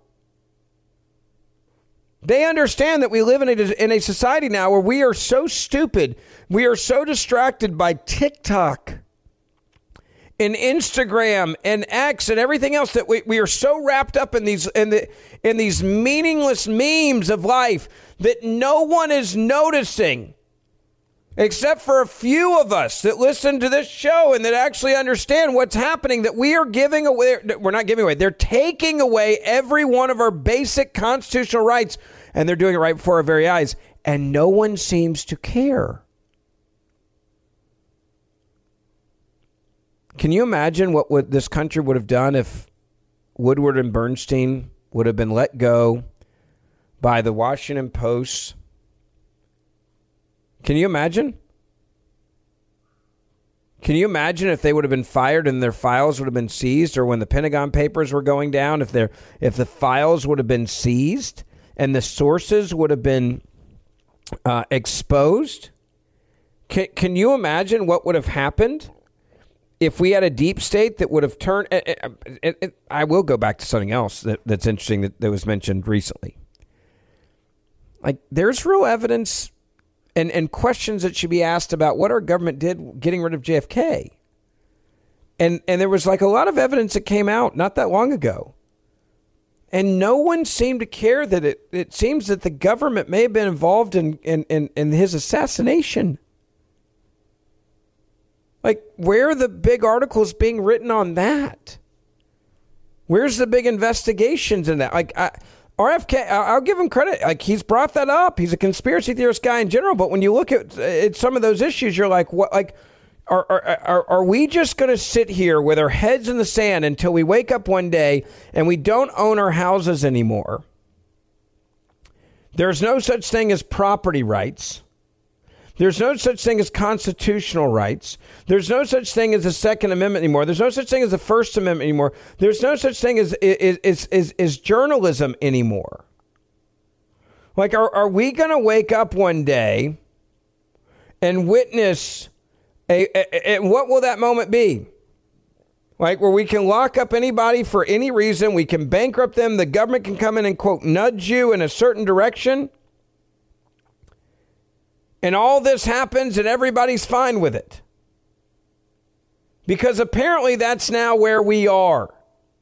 They understand that we live in a, in a society now where we are so stupid. We are so distracted by TikTok and Instagram and X and everything else that we, we are so wrapped up in these in the in these meaningless memes of life that no one is noticing except for a few of us that listen to this show and that actually understand what's happening, that we are giving away, we're not giving away, they're taking away every one of our basic constitutional rights, and they're doing it right before our very eyes, and no one seems to care. Can you imagine what would this country would have done if Woodward and Bernstein would have been let go by the Washington Post? Can you imagine? Can you imagine if they would have been fired and their files would have been seized, or when the Pentagon Papers were going down, if their if the files would have been seized and the sources would have been uh, exposed? Can, can you imagine what would have happened if we had a deep state that would have turned... It, it, it, I will go back to something else that, that's interesting that, that was mentioned recently. Like, there's real evidence and, and questions that should be asked about what our government did getting rid of J F K. And, and there was like a lot of evidence that came out not that long ago. And no one seemed to care that it, it seems that the government may have been involved in, in, in, in his assassination. Like, where are the big articles being written on that? Where's the big investigations in that? Like, I, R F K, I'll give him credit. Like, he's brought that up. He's a conspiracy theorist guy in general. But when you look at, at some of those issues, you're like, what? Like, are are are, are we just going to sit here with our heads in the sand until we wake up one day and we don't own our houses anymore? There's no such thing as property rights. There's no such thing as constitutional rights. There's no such thing as the Second Amendment anymore. There's no such thing as the First Amendment anymore. There's no such thing as is is is, is journalism anymore. Like, are, are we going to wake up one day and witness a, a, a what will that moment be? Like, where we can lock up anybody for any reason, we can bankrupt them, the government can come in and, quote, nudge you in a certain direction, and all this happens and everybody's fine with it. Because apparently that's now where we are.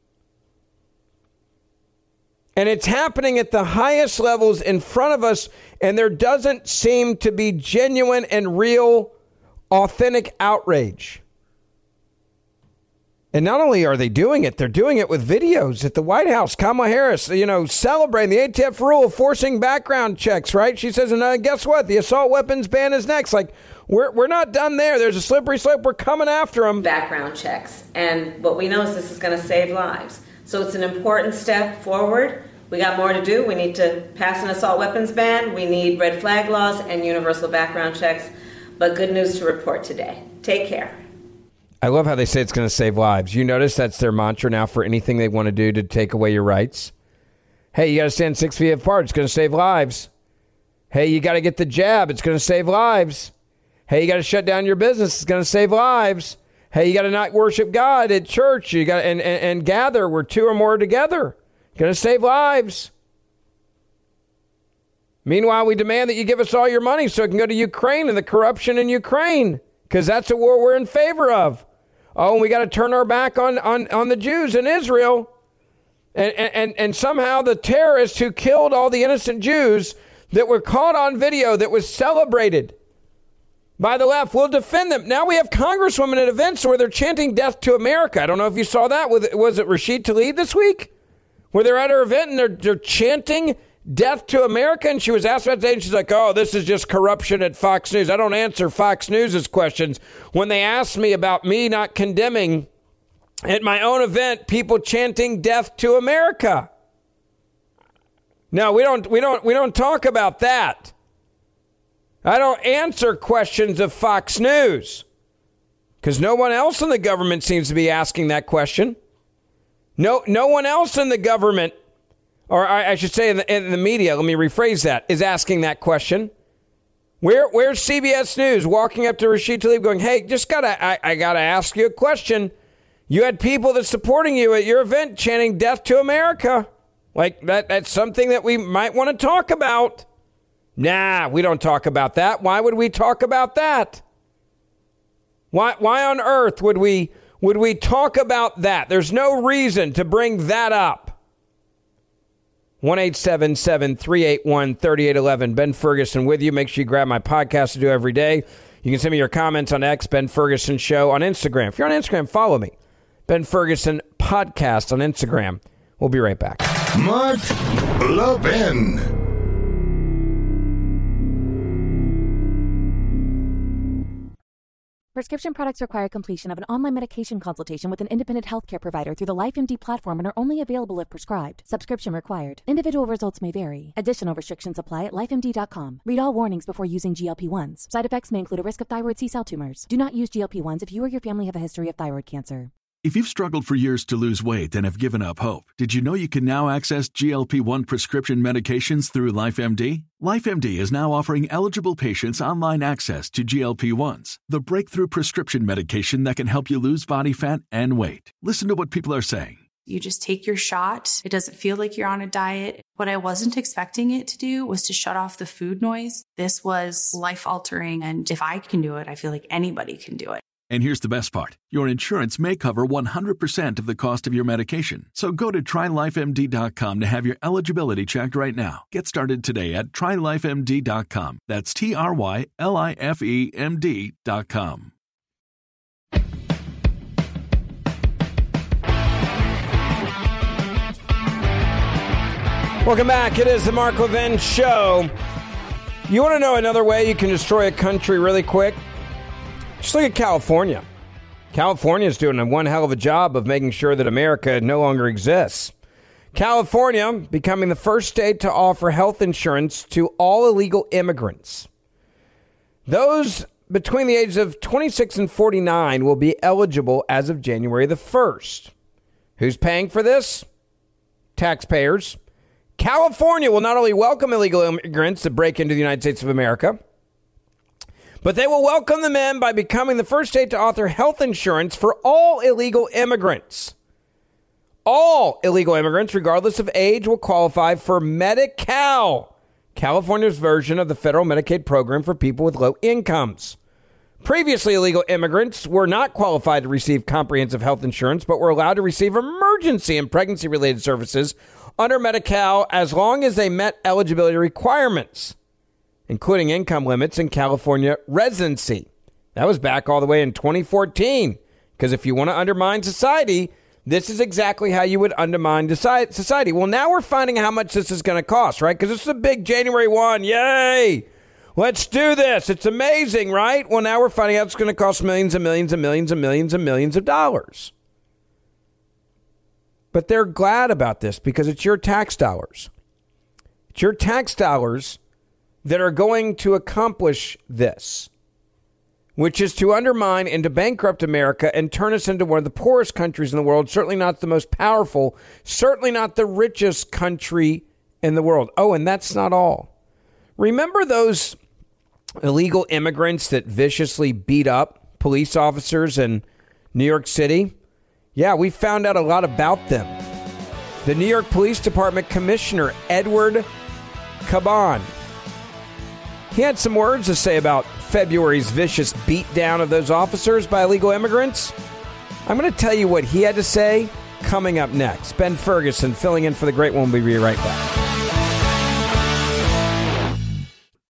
And it's happening at the highest levels in front of us, and there doesn't seem to be genuine and real, authentic outrage. And not only are they doing it, they're doing it with videos at the White House. Kamala Harris, you know, celebrating the A T F rule of forcing background checks, right? She says, and uh, guess what? The assault weapons ban is next. Like, we're we're not done there. There's a slippery slope. We're coming after them. Background checks. And what we know is this is going to save lives. So it's an important step forward. We got more to do. We need to pass an assault weapons ban. We need red flag laws and universal background checks. But good news to report today. Take care. I love how they say it's going to save lives. You notice that's their mantra now for anything they want to do to take away your rights. Hey, you got to stand six feet apart. It's going to save lives. Hey, you got to get the jab. It's going to save lives. Hey, you got to shut down your business. It's going to save lives. Hey, you got to not worship God at church. You got and, and and gather where two or more are together. Going to save lives. Meanwhile, we demand that you give us all your money so it can go to Ukraine and the corruption in Ukraine, because that's a war we're in favor of. Oh, and we got to turn our back on, on, on the Jews in Israel. And, and, and somehow the terrorists who killed all the innocent Jews that were caught on video, that was celebrated by the left, will defend them. Now we have congresswomen at events where they're chanting death to America. I don't know if you saw that. Was it Rashid Tlaib this week? Where they're at her event and they're, they're chanting death to America, and she was asked about that, and she's like, oh, this is just corruption at Fox News. I don't answer Fox News' questions. When they asked me about me not condemning at my own event people chanting death to America. No, we don't we don't we don't talk about that. I don't answer questions of Fox News because no one else in the government seems to be asking that question. No, no one else in the government, or I, I should say in the, in the media, let me rephrase that, is asking that question. Where, where's C B S News walking up to Rashid Tlaib going, hey, just gotta, I, I gotta ask you a question. You had people that's supporting you at your event chanting death to America. Like that, that's something that we might want to talk about. Nah, we don't talk about that. Why would we talk about that? Why, why on earth would we, would we talk about that? There's no reason to bring that up. one eight seven seven, three eight one, three eight one one. Ben Ferguson with you. Make sure you grab my podcast to do every day. You can send me your comments on X, Ben Ferguson Show on Instagram. If you're on Instagram, follow me. Ben Ferguson Podcast on Instagram. We'll be right back. Mark Levin. Prescription products require completion of an online medication consultation with an independent healthcare provider through the LifeMD platform and are only available if prescribed. Subscription required. Individual results may vary. Additional restrictions apply at life M D dot com. Read all warnings before using G L P one s. Side effects may include a risk of thyroid C-cell tumors. Do not use G L P one s if you or your family have a history of thyroid cancer. If you've struggled for years to lose weight and have given up hope, did you know you can now access G L P one prescription medications through LifeMD? LifeMD is now offering eligible patients online access to G L P one s, the breakthrough prescription medication that can help you lose body fat and weight. Listen to what people are saying. You just take your shot. It doesn't feel like you're on a diet. What I wasn't expecting it to do was to shut off the food noise. This was life-altering, and if I can do it, I feel like anybody can do it. And here's the best part. Your insurance may cover one hundred percent of the cost of your medication. So go to try life M D dot com to have your eligibility checked right now. Get started today at try life M D dot com. That's T R Y L I F E M D dot com. Welcome back. It is the Mark Levin Show. You want to know another way you can destroy a country really quick? Just look at California. California is doing a one hell of a job of making sure that America no longer exists. California becoming the first state to offer health insurance to all illegal immigrants. Those between the ages of twenty-six and forty-nine will be eligible as of January the first. Who's paying for this? Taxpayers. California will not only welcome illegal immigrants that break into the United States of America, but they will welcome them in by becoming the first state to offer health insurance for all illegal immigrants. All illegal immigrants, regardless of age, will qualify for Medi-Cal, California's version of the federal Medicaid program for people with low incomes. Previously, illegal immigrants were not qualified to receive comprehensive health insurance, but were allowed to receive emergency and pregnancy-related services under Medi-Cal as long as they met eligibility requirements, including income limits and California residency. That was back all the way in twenty fourteen. Because if you want to undermine society, this is exactly how you would undermine society. Well, now we're finding how much this is going to cost, right? Because this is a big January first. Yay! Let's do this. It's amazing, right? Well, now we're finding out it's going to cost millions and millions and millions and millions and millions of dollars. But they're glad about this because it's your tax dollars. It's your tax dollars that are going to accomplish this, which is to undermine and to bankrupt America and turn us into one of the poorest countries in the world, certainly not the most powerful, certainly not the richest country in the world. Oh, and that's not all. Remember those illegal immigrants that viciously beat up police officers in New York City? Yeah, we found out a lot about them. The New York Police Department Commissioner, Edward Caban, he had some words to say about February's vicious beatdown of those officers by illegal immigrants. I'm going to tell you what he had to say coming up next. Ben Ferguson filling in for the great one. We'll be right back.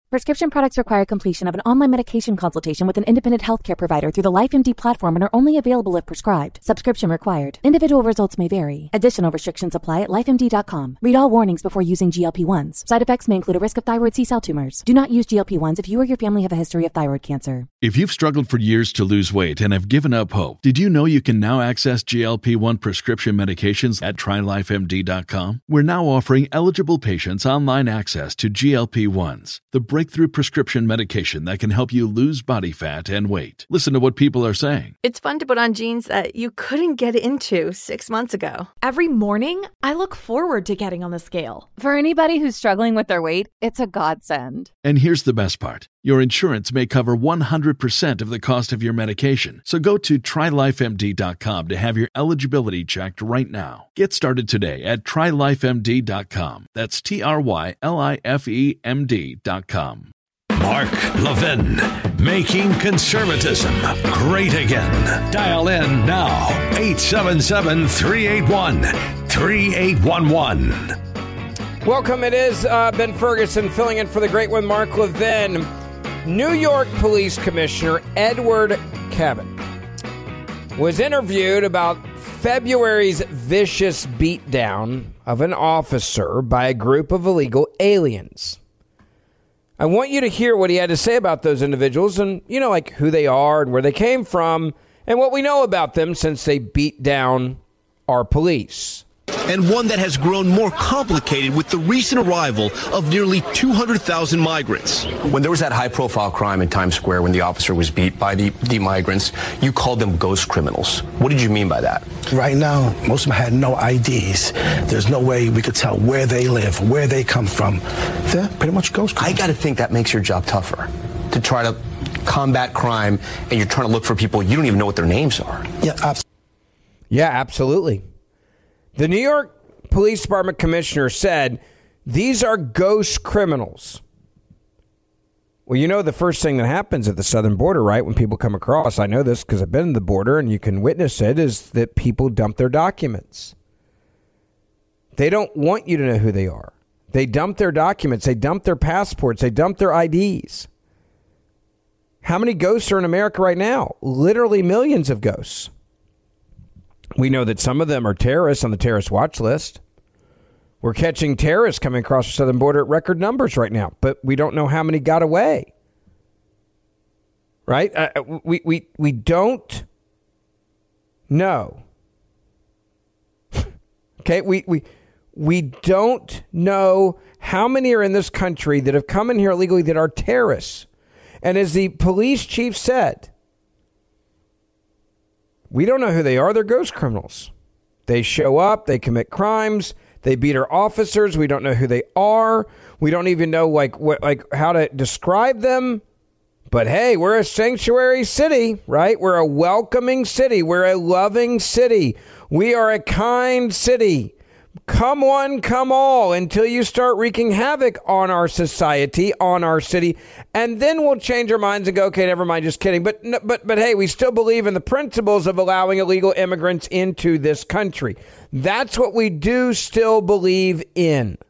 Prescription products require completion of an online medication consultation with an independent healthcare provider through the LifeMD platform and are only available if prescribed. Subscription required. Individual results may vary. Additional restrictions apply at life M D dot com. Read all warnings before using G L P ones. Side effects may include a risk of thyroid C-cell tumors. Do not use G L P ones if you or your family have a history of thyroid cancer. If you've struggled for years to lose weight and have given up hope, did you know you can now access G L P one prescription medications at try life M D dot com? We're now offering eligible patients online access to G L P ones, the breakthrough prescription medication that can help you lose body fat and weight. Listen to what people are saying. It's fun to put on jeans that you couldn't get into six months ago. Every morning, I look forward to getting on the scale. For anybody who's struggling with their weight, it's a godsend. And here's the best part. Your insurance may cover one hundred percent of the cost of your medication. So go to try life M D dot com to have your eligibility checked right now. Get started today at try life M D dot com. That's T R Y L I F E M D dot com. Mark Levin, making conservatism great again. Dial in now, eight seven seven, three eight one, three eight one one. Welcome. It is uh, Ben Ferguson filling in for the great one, Mark Levin. New York Police Commissioner Edward Cabot was interviewed about February's vicious beatdown of an officer by a group of illegal aliens. I want you to hear what he had to say about those individuals and, you know, like who they are and where they came from and what we know about them since they beat down our police. And one that has grown more complicated with the recent arrival of nearly two hundred thousand migrants. When there was that high-profile crime in Times Square when the officer was beat by the, the migrants, you called them ghost criminals. What did you mean by that? Right now, most of them had no I Ds. There's no way we could tell where they live, where they come from. They're pretty much ghost criminals. I got to think that makes your job tougher, to try to combat crime, and you're trying to look for people you don't even know what their names are. Yeah, absolutely. Yeah, absolutely. The New York Police Department commissioner said, these are ghost criminals. Well, you know the first thing that happens at the southern border, right, when people come across, I know this because I've been to the border and you can witness it, is that people dump their documents. They don't want you to know who they are. They dump their documents. They dump their passports. They dump their I Ds. How many ghosts are in America right now? Literally millions of ghosts. We know that some of them are terrorists on the terrorist watch list. We're catching terrorists coming across the southern border at record numbers right now, but we don't know how many got away. Right? Uh, we, we, we don't know. Okay, we, we, we don't know how many are in this country that have come in here illegally that are terrorists. And as the police chief said, we don't know who they are. They're ghost criminals. They show up. They commit crimes. They beat our officers. We don't know who they are. We don't even know like what, like how to describe them. But hey, we're a sanctuary city, right? We're a welcoming city. We're a loving city. We are a kind city. Come one, come all, until you start wreaking havoc on our society, on our city, and then we'll change our minds and go, okay, never mind, just kidding. But, but, but hey, we still believe in the principles of allowing illegal immigrants into this country. That's what we do still believe in.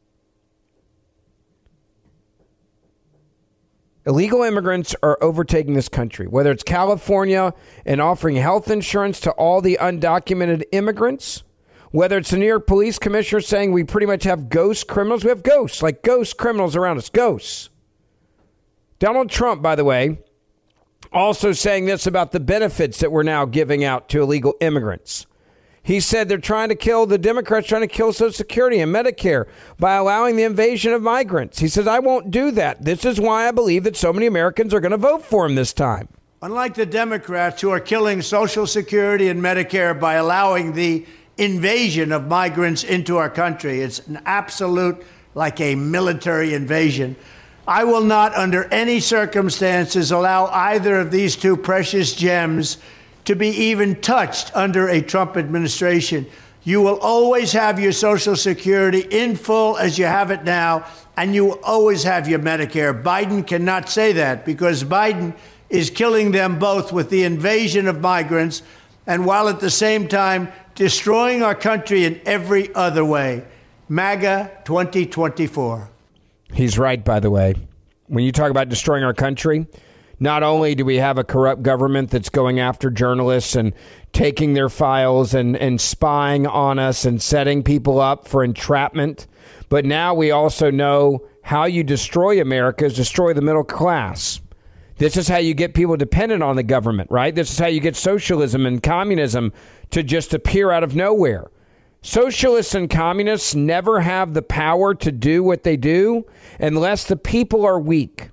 Illegal immigrants are overtaking this country, whether it's California and offering health insurance to all the undocumented immigrants, whether it's the New York Police Commissioner saying we pretty much have ghost criminals. We have ghosts, like ghost criminals around us, ghosts. Donald Trump, by the way, also saying this about the benefits that we're now giving out to illegal immigrants. He said they're trying to kill, the Democrats trying to kill Social Security and Medicare by allowing the invasion of migrants. He says, I won't do that. This is why I believe that so many Americans are going to vote for him this time. Unlike the Democrats who are killing Social Security and Medicare by allowing the invasion of migrants into our country. It's an absolute, like a military invasion. I will not, under any circumstances, allow either of these two precious gems to be even touched under a Trump administration. You will always have your Social Security in full as you have it now, and you will always have your Medicare. Biden cannot say that because Biden is killing them both with the invasion of migrants and while at the same time destroying our country in every other way. MAGA twenty twenty-four. He's right, by the way. when you talk about destroying our country, not only do we have a corrupt government that's going after journalists and taking their files and, and spying on us and setting people up for entrapment, but now we also know how you destroy America is destroy the middle class. This is how you get people dependent on the government, right? This is how you get socialism and communism to just appear out of nowhere. Socialists and communists never have the power to do what they do unless the people are weak.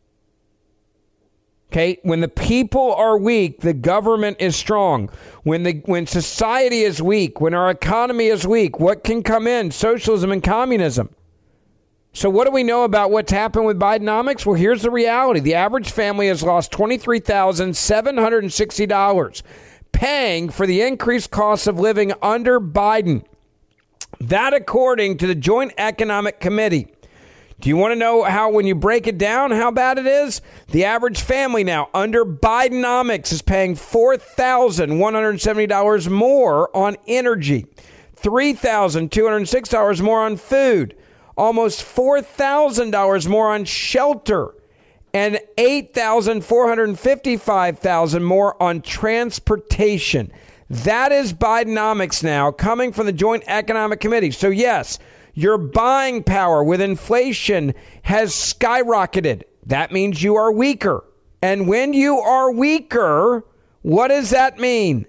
Okay, when the people are weak, the government is strong. When the when society is weak, when our economy is weak, what can come in? Socialism and communism. So what do we know about what's happened with Bidenomics? Well, here's the reality. The average family has lost twenty-three thousand seven hundred sixty dollars paying for the increased cost of living under Biden. That according to the Joint Economic Committee. Do you want to know how, when you break it down, how bad it is? The average family now under Bidenomics is paying four thousand one hundred seventy dollars more on energy, three thousand two hundred six dollars more on food, almost four thousand dollars more on shelter, and eight thousand four hundred fifty-five dollars more on transportation. That is Bidenomics now, coming from the Joint Economic Committee. So yes, your buying power with inflation has skyrocketed. That means you are weaker. And when you are weaker, what does that mean?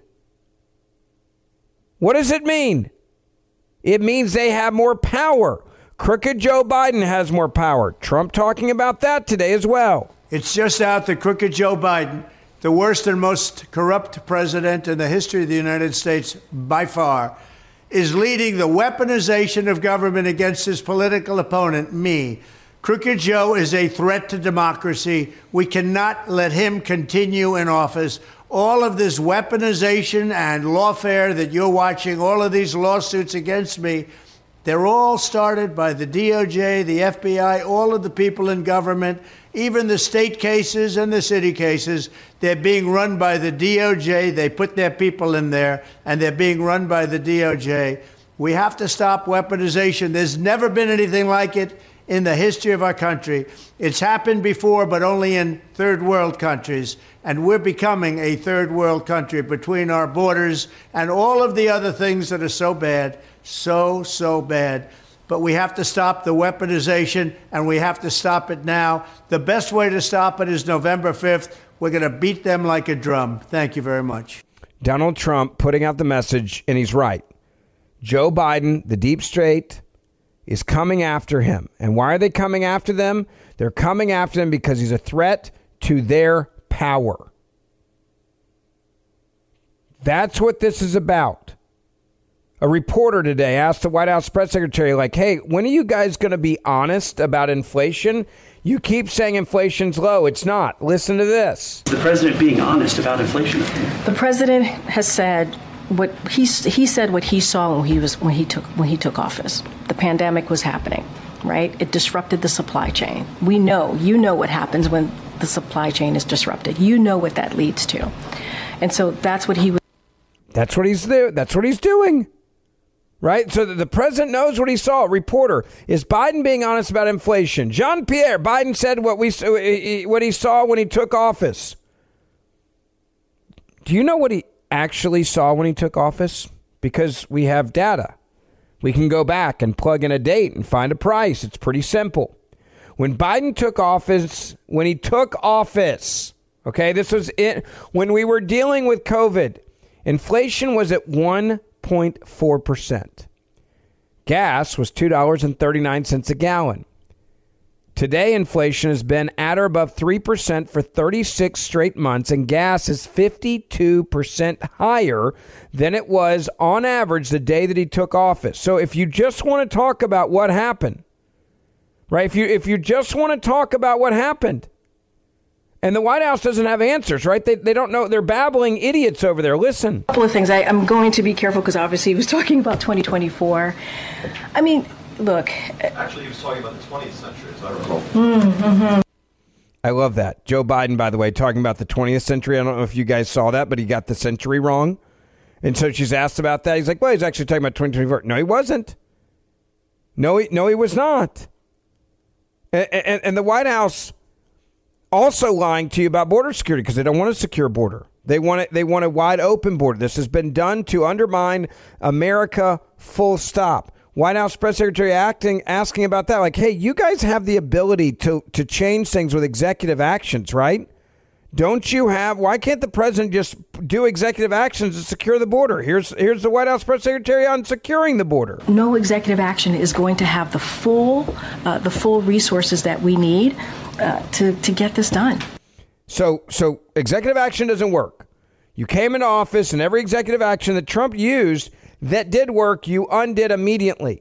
What does it mean? It means they have more power. Crooked Joe Biden has more power. Trump talking about that today as well. It's just out that Crooked Joe Biden, the worst and most corrupt president in the history of the United States by far, is leading the weaponization of government against his political opponent, me. Crooked Joe is a threat to democracy. We cannot let him continue in office. All of this weaponization and lawfare that you're watching, all of these lawsuits against me, they're all started by the D O J, the F B I, all of the people in government, even the state cases and the city cases. They're being run by the D O J. They put their people in there, and they're being run by the D O J. We have to stop weaponization. There's never been anything like it in the history of our country. It's happened before, but only in third world countries. And we're becoming a third world country between our borders and all of the other things that are so bad. So, so bad. But we have to stop the weaponization, and we have to stop it now. The best way to stop it is November fifth. We're going to beat them like a drum. Thank you very much. Donald Trump putting out the message, and he's right. Joe Biden, the deep state, is coming after him. And why are they coming after them? They're coming after him because he's a threat to their power. That's what this is about. A reporter today asked the White House press secretary, like, hey, when are you guys going to be honest about inflation? You keep saying inflation's low. It's not. Listen to this. The president being honest about inflation. The president has said what he he said what he saw when he was when he took when he took office. The pandemic was happening, right? It disrupted the supply chain. We know, you know what happens when the supply chain is disrupted. You know what that leads to. And so that's what he was. That's what he's there. That's what he's doing. Right? So the president knows what he saw. Reporter, is Biden being honest about inflation? Jean-Pierre, Biden said what we what he saw when he took office. Do you know what he actually saw when he took office? Because we have data. We can go back and plug in a date and find a price. It's pretty simple. When Biden took office, when he took office, okay, this was it, when we were dealing with COVID, inflation was at one zero point four percent. Gas was two dollars and thirty-nine cents a gallon. Today, inflation has been at or above three percent for thirty-six straight months, and gas is fifty-two percent higher than it was on average the day that he took office. So if you just want to talk about what happened, right, if you if you just want to talk about what happened, and the White House doesn't have answers, right? They they don't know. They're babbling idiots over there. Listen. A couple of things. I, I'm going to be careful because obviously he was talking about twenty twenty-four. I mean, look. Actually, he was talking about the twentieth century, as I recall. Mm-hmm. I love that. Joe Biden, by the way, talking about the twentieth century. I don't know if you guys saw that, but he got the century wrong. And so she's asked about that. He's like, well, he's actually talking about twenty twenty-four. No, he wasn't. No, he, no, he was not. And, and, and the White House also lying to you about border security because they don't want a secure border. They want it. They want a wide open border. This has been done to undermine America, full stop. White House Press Secretary acting, asking about that. Like, hey, you guys have the ability to, to change things with executive actions, right? Don't you have? Why can't the president just do executive actions to secure the border? Here's here's the White House Press Secretary on securing the border. No executive action is going to have the full uh, the full resources that we need uh, to to get this done. So so executive action doesn't work. You came into office, and every executive action that Trump used that did work, you undid immediately.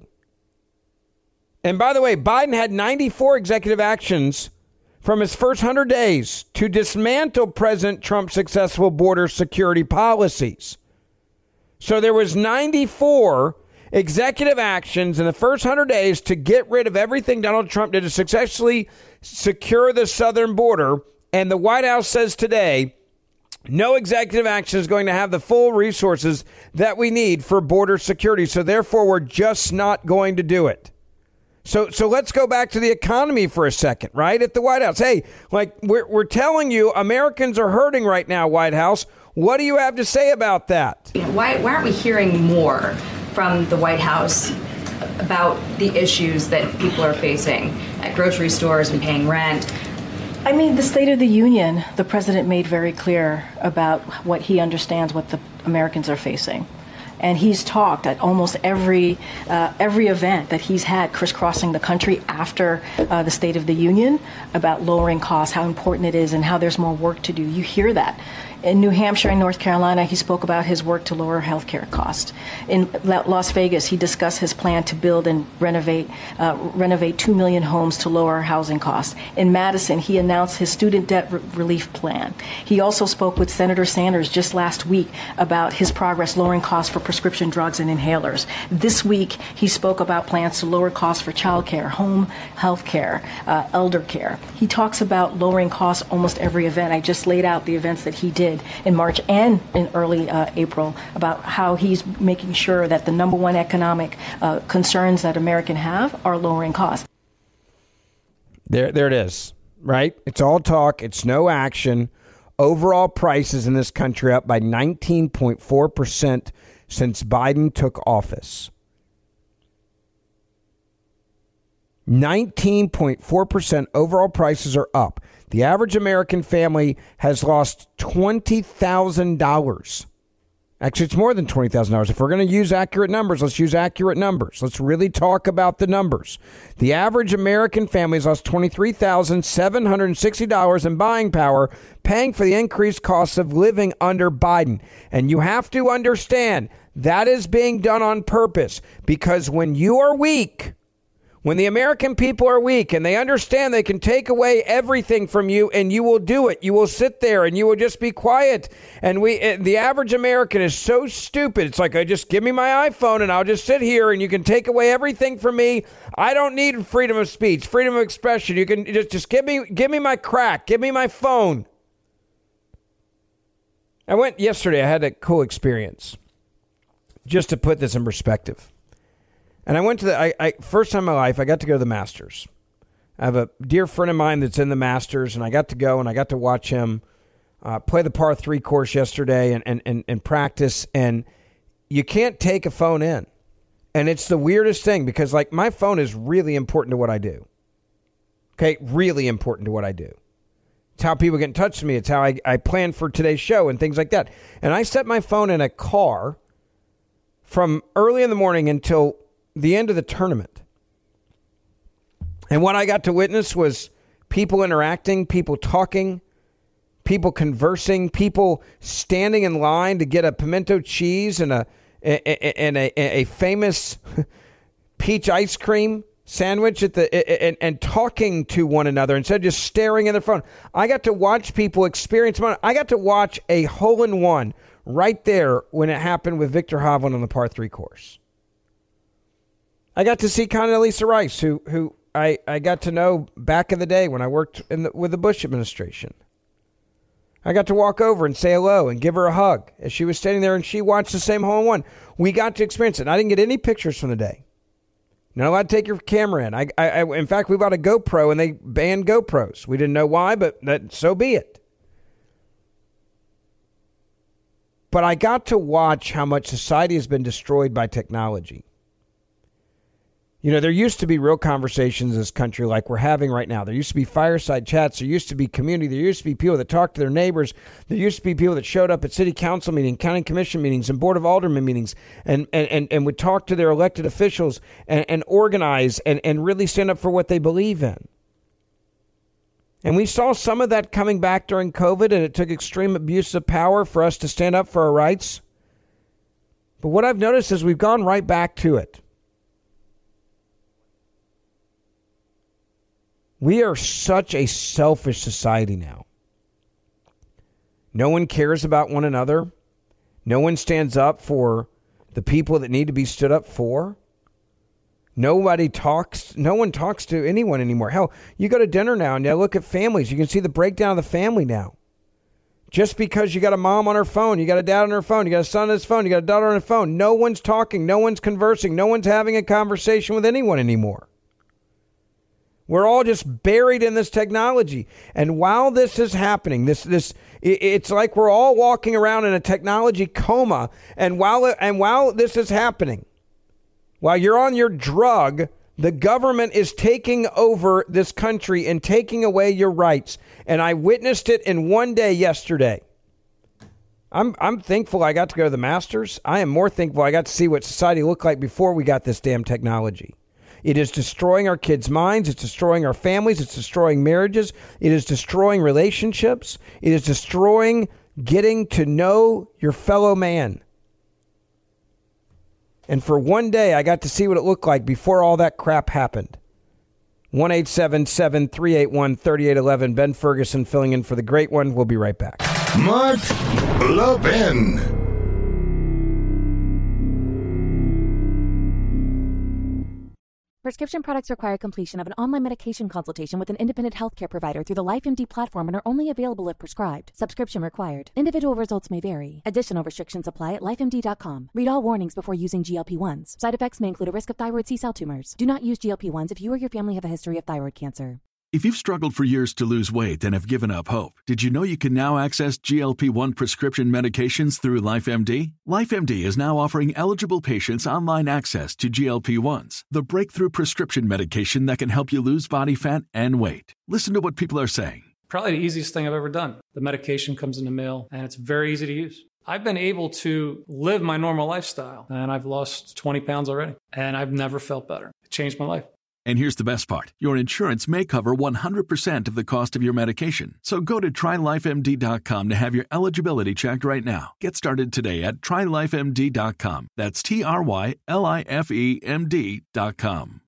And by the way, Biden had ninety-four executive actions from his first one hundred days to dismantle President Trump's successful border security policies. So there was ninety-four executive actions in the first one hundred days to get rid of everything Donald Trump did to successfully secure the southern border. And the White House says today, no executive action is going to have the full resources that we need for border security. So therefore, we're just not going to do it. So so let's go back to the economy for a second, right? At the White House. Hey, like we're, we're telling you Americans are hurting right now, White House. What do you have to say about that? Why, why aren't we hearing more from the White House about the issues that people are facing at grocery stores and paying rent? I mean, the State of the Union, the president made very clear about what he understands what the Americans are facing. And he's talked at almost every uh, every event that he's had crisscrossing the country after uh, the State of the Union about lowering costs, how important it is, and how there's more work to do. You hear that. In New Hampshire and North Carolina, he spoke about his work to lower health care costs. In Las Vegas, he discussed his plan to build and renovate uh, renovate two million homes to lower housing costs. In Madison, he announced his student debt re- relief plan. He also spoke with Senator Sanders just last week about his progress lowering costs for prescription drugs and inhalers. This week, he spoke about plans to lower costs for child care, home health care, uh, elder care. He talks about lowering costs almost every event. I just laid out the events that he did in March and in early uh, April about how he's making sure that the number one economic uh, concerns that Americans have are lowering costs. There, there it is, right? It's all talk. It's no action. Overall prices in this country up by nineteen point four percent since Biden took office. nineteen point four percent overall prices are up. The average American family has lost twenty thousand dollars. Actually, it's more than twenty thousand dollars. If we're going to use accurate numbers, let's use accurate numbers. Let's really talk about the numbers. The average American family has lost twenty-three thousand seven hundred sixty dollars in buying power, paying for the increased costs of living under Biden. And you have to understand that is being done on purpose, because when you are weak, when the American people are weak and they understand they can take away everything from you, and you will do it. You will sit there and you will just be quiet. And we, the average American is so stupid. It's like, I just give me my iPhone and I'll just sit here and you can take away everything from me. I don't need freedom of speech, freedom of expression. You can just, just give me, give me my crack, give me my phone. I went yesterday. I had a cool experience. Just to put this in perspective. And I went to the, I, I first time in my life, I got to go to the Masters. I have a dear friend of mine that's in the Masters, and I got to go and I got to watch him uh, play the par three course yesterday and, and, and, and practice. And you can't take a phone in. And it's the weirdest thing, because like my phone is really important to what I do. Okay, really important to what I do. It's how people get in touch with me. It's how I, I plan for today's show and things like that. And I set my phone in a car from early in the morning until the end of the tournament. And what I got to witness was people interacting, people talking, people conversing, people standing in line to get a pimento cheese and a and a, a, a famous peach ice cream sandwich at the and, and talking to one another instead of just staring at their phone. I got to watch people experience. I got to watch a hole in one right there when it happened with Viktor Hovland on the par three course. I got to see Condoleezza Rice, who who I, I got to know back in the day when I worked in the, with the Bush administration. I got to walk over and say hello and give her a hug as she was standing there, and she watched the same hole in one. We got to experience it. And I didn't get any pictures from the day. You're not allowed to take your camera in. I, I, I, in fact, we bought a GoPro and they banned GoPros. We didn't know why, but that, so be it. But I got to watch how much society has been destroyed by technology. You know, there used to be real conversations in this country like we're having right now. There used to be fireside chats. There used to be community. There used to be people that talked to their neighbors. There used to be people that showed up at city council meetings, county commission meetings, and board of aldermen meetings and, and, and, and would talk to their elected officials and, and organize and, and really stand up for what they believe in. And we saw some of that coming back during COVID, and it took extreme abuse of power for us to stand up for our rights. But what I've noticed is we've gone right back to it. We are such a selfish society now. No one cares about one another. No one stands up for the people that need to be stood up for. Nobody talks. No one talks to anyone anymore. Hell, you go to dinner now and you look at families. You can see the breakdown of the family now. Just because you got a mom on her phone, you got a dad on her phone, you got a son on his phone, you got a daughter on her phone. No one's talking. No one's conversing. No one's having a conversation with anyone anymore. We're all just buried in this technology. And while this is happening, this this it's like we're all walking around in a technology coma. And while and while this is happening, while you're on your drug, the government is taking over this country and taking away your rights. And I witnessed it in one day yesterday. I'm I'm thankful I got to go to the Masters. I am more thankful I got to see what society looked like before we got this damn technology. It is destroying our kids' minds. It's destroying our families. It's destroying marriages. It is destroying relationships. It is destroying getting to know your fellow man. And for one day, I got to see what it looked like before all that crap happened. one eight seven seven, three eight one, three eight one one. Ben Ferguson filling in for the great one. We'll be right back. Mark Levin. Prescription products require completion of an online medication consultation with an independent healthcare provider through the LifeMD platform and are only available if prescribed. Subscription required. Individual results may vary. Additional restrictions apply at life M D dot com. Read all warnings before using G L P ones. Side effects may include a risk of thyroid C-cell tumors. Do not use G L P ones if you or your family have a history of thyroid cancer. If you've struggled for years to lose weight and have given up hope, did you know you can now access G L P one prescription medications through LifeMD? LifeMD is now offering eligible patients online access to G L P ones, the breakthrough prescription medication that can help you lose body fat and weight. Listen to what people are saying. Probably the easiest thing I've ever done. The medication comes in the mail, and it's very easy to use. I've been able to live my normal lifestyle, and I've lost twenty pounds already, and I've never felt better. It changed my life. And here's the best part. Your insurance may cover one hundred percent of the cost of your medication. So go to try life M D dot com to have your eligibility checked right now. Get started today at try life M D dot com. That's T R Y L I F E M D dot com.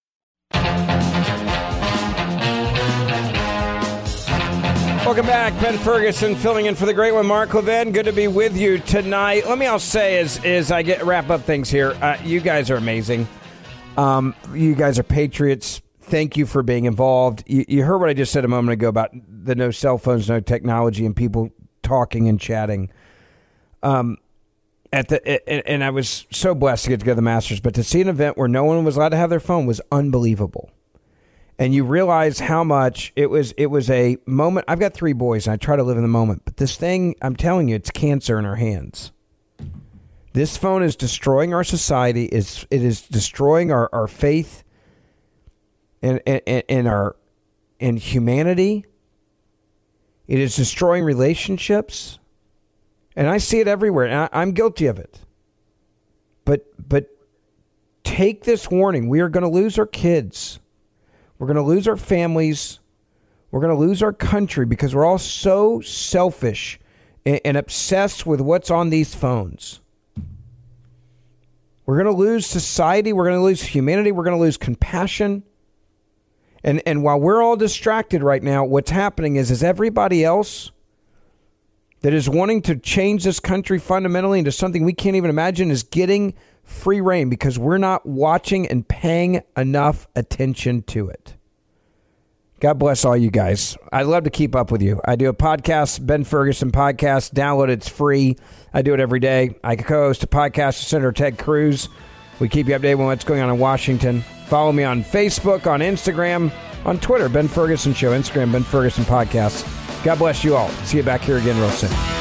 Welcome back. Ben Ferguson filling in for the great one, Mark Levin. Good to be with you tonight. Let me also say as, as I get wrap up things here, uh, you guys are amazing. Um, you guys are patriots. Thank you for being involved. You, you heard what I just said a moment ago about the no cell phones, no technology, and people talking and chatting. Um, at the and, and I was so blessed to get to go to the Masters, but to see an event where no one was allowed to have their phone was unbelievable. And you realize how much it was. It was a moment. I've got three boys, and I try to live in the moment. But this thing, I'm telling you, it's cancer in our hands. This phone is destroying our society. It's, it is destroying our, our faith in, in, in our in humanity. It is destroying relationships. And I see it everywhere. And I, I'm guilty of it. But but take this warning. We are going to lose our kids. We're going to lose our families. We're going to lose our country because we're all so selfish and, and obsessed with what's on these phones. We're going to lose society. We're going to lose humanity. We're going to lose compassion. And and while we're all distracted right now, what's happening is, is everybody else that is wanting to change this country fundamentally into something we can't even imagine is getting free reign because we're not watching and paying enough attention to it. God bless all you guys. I love to keep up with you. I do a podcast, Ben Ferguson Podcast. Download it. It's free. I do it every day. I co-host a podcast with Senator Ted Cruz. We keep you updated on what's going on in Washington. Follow me on Facebook, on Instagram, on Twitter, Ben Ferguson Show, Instagram, Ben Ferguson Podcast. God bless you all. See you back here again real soon.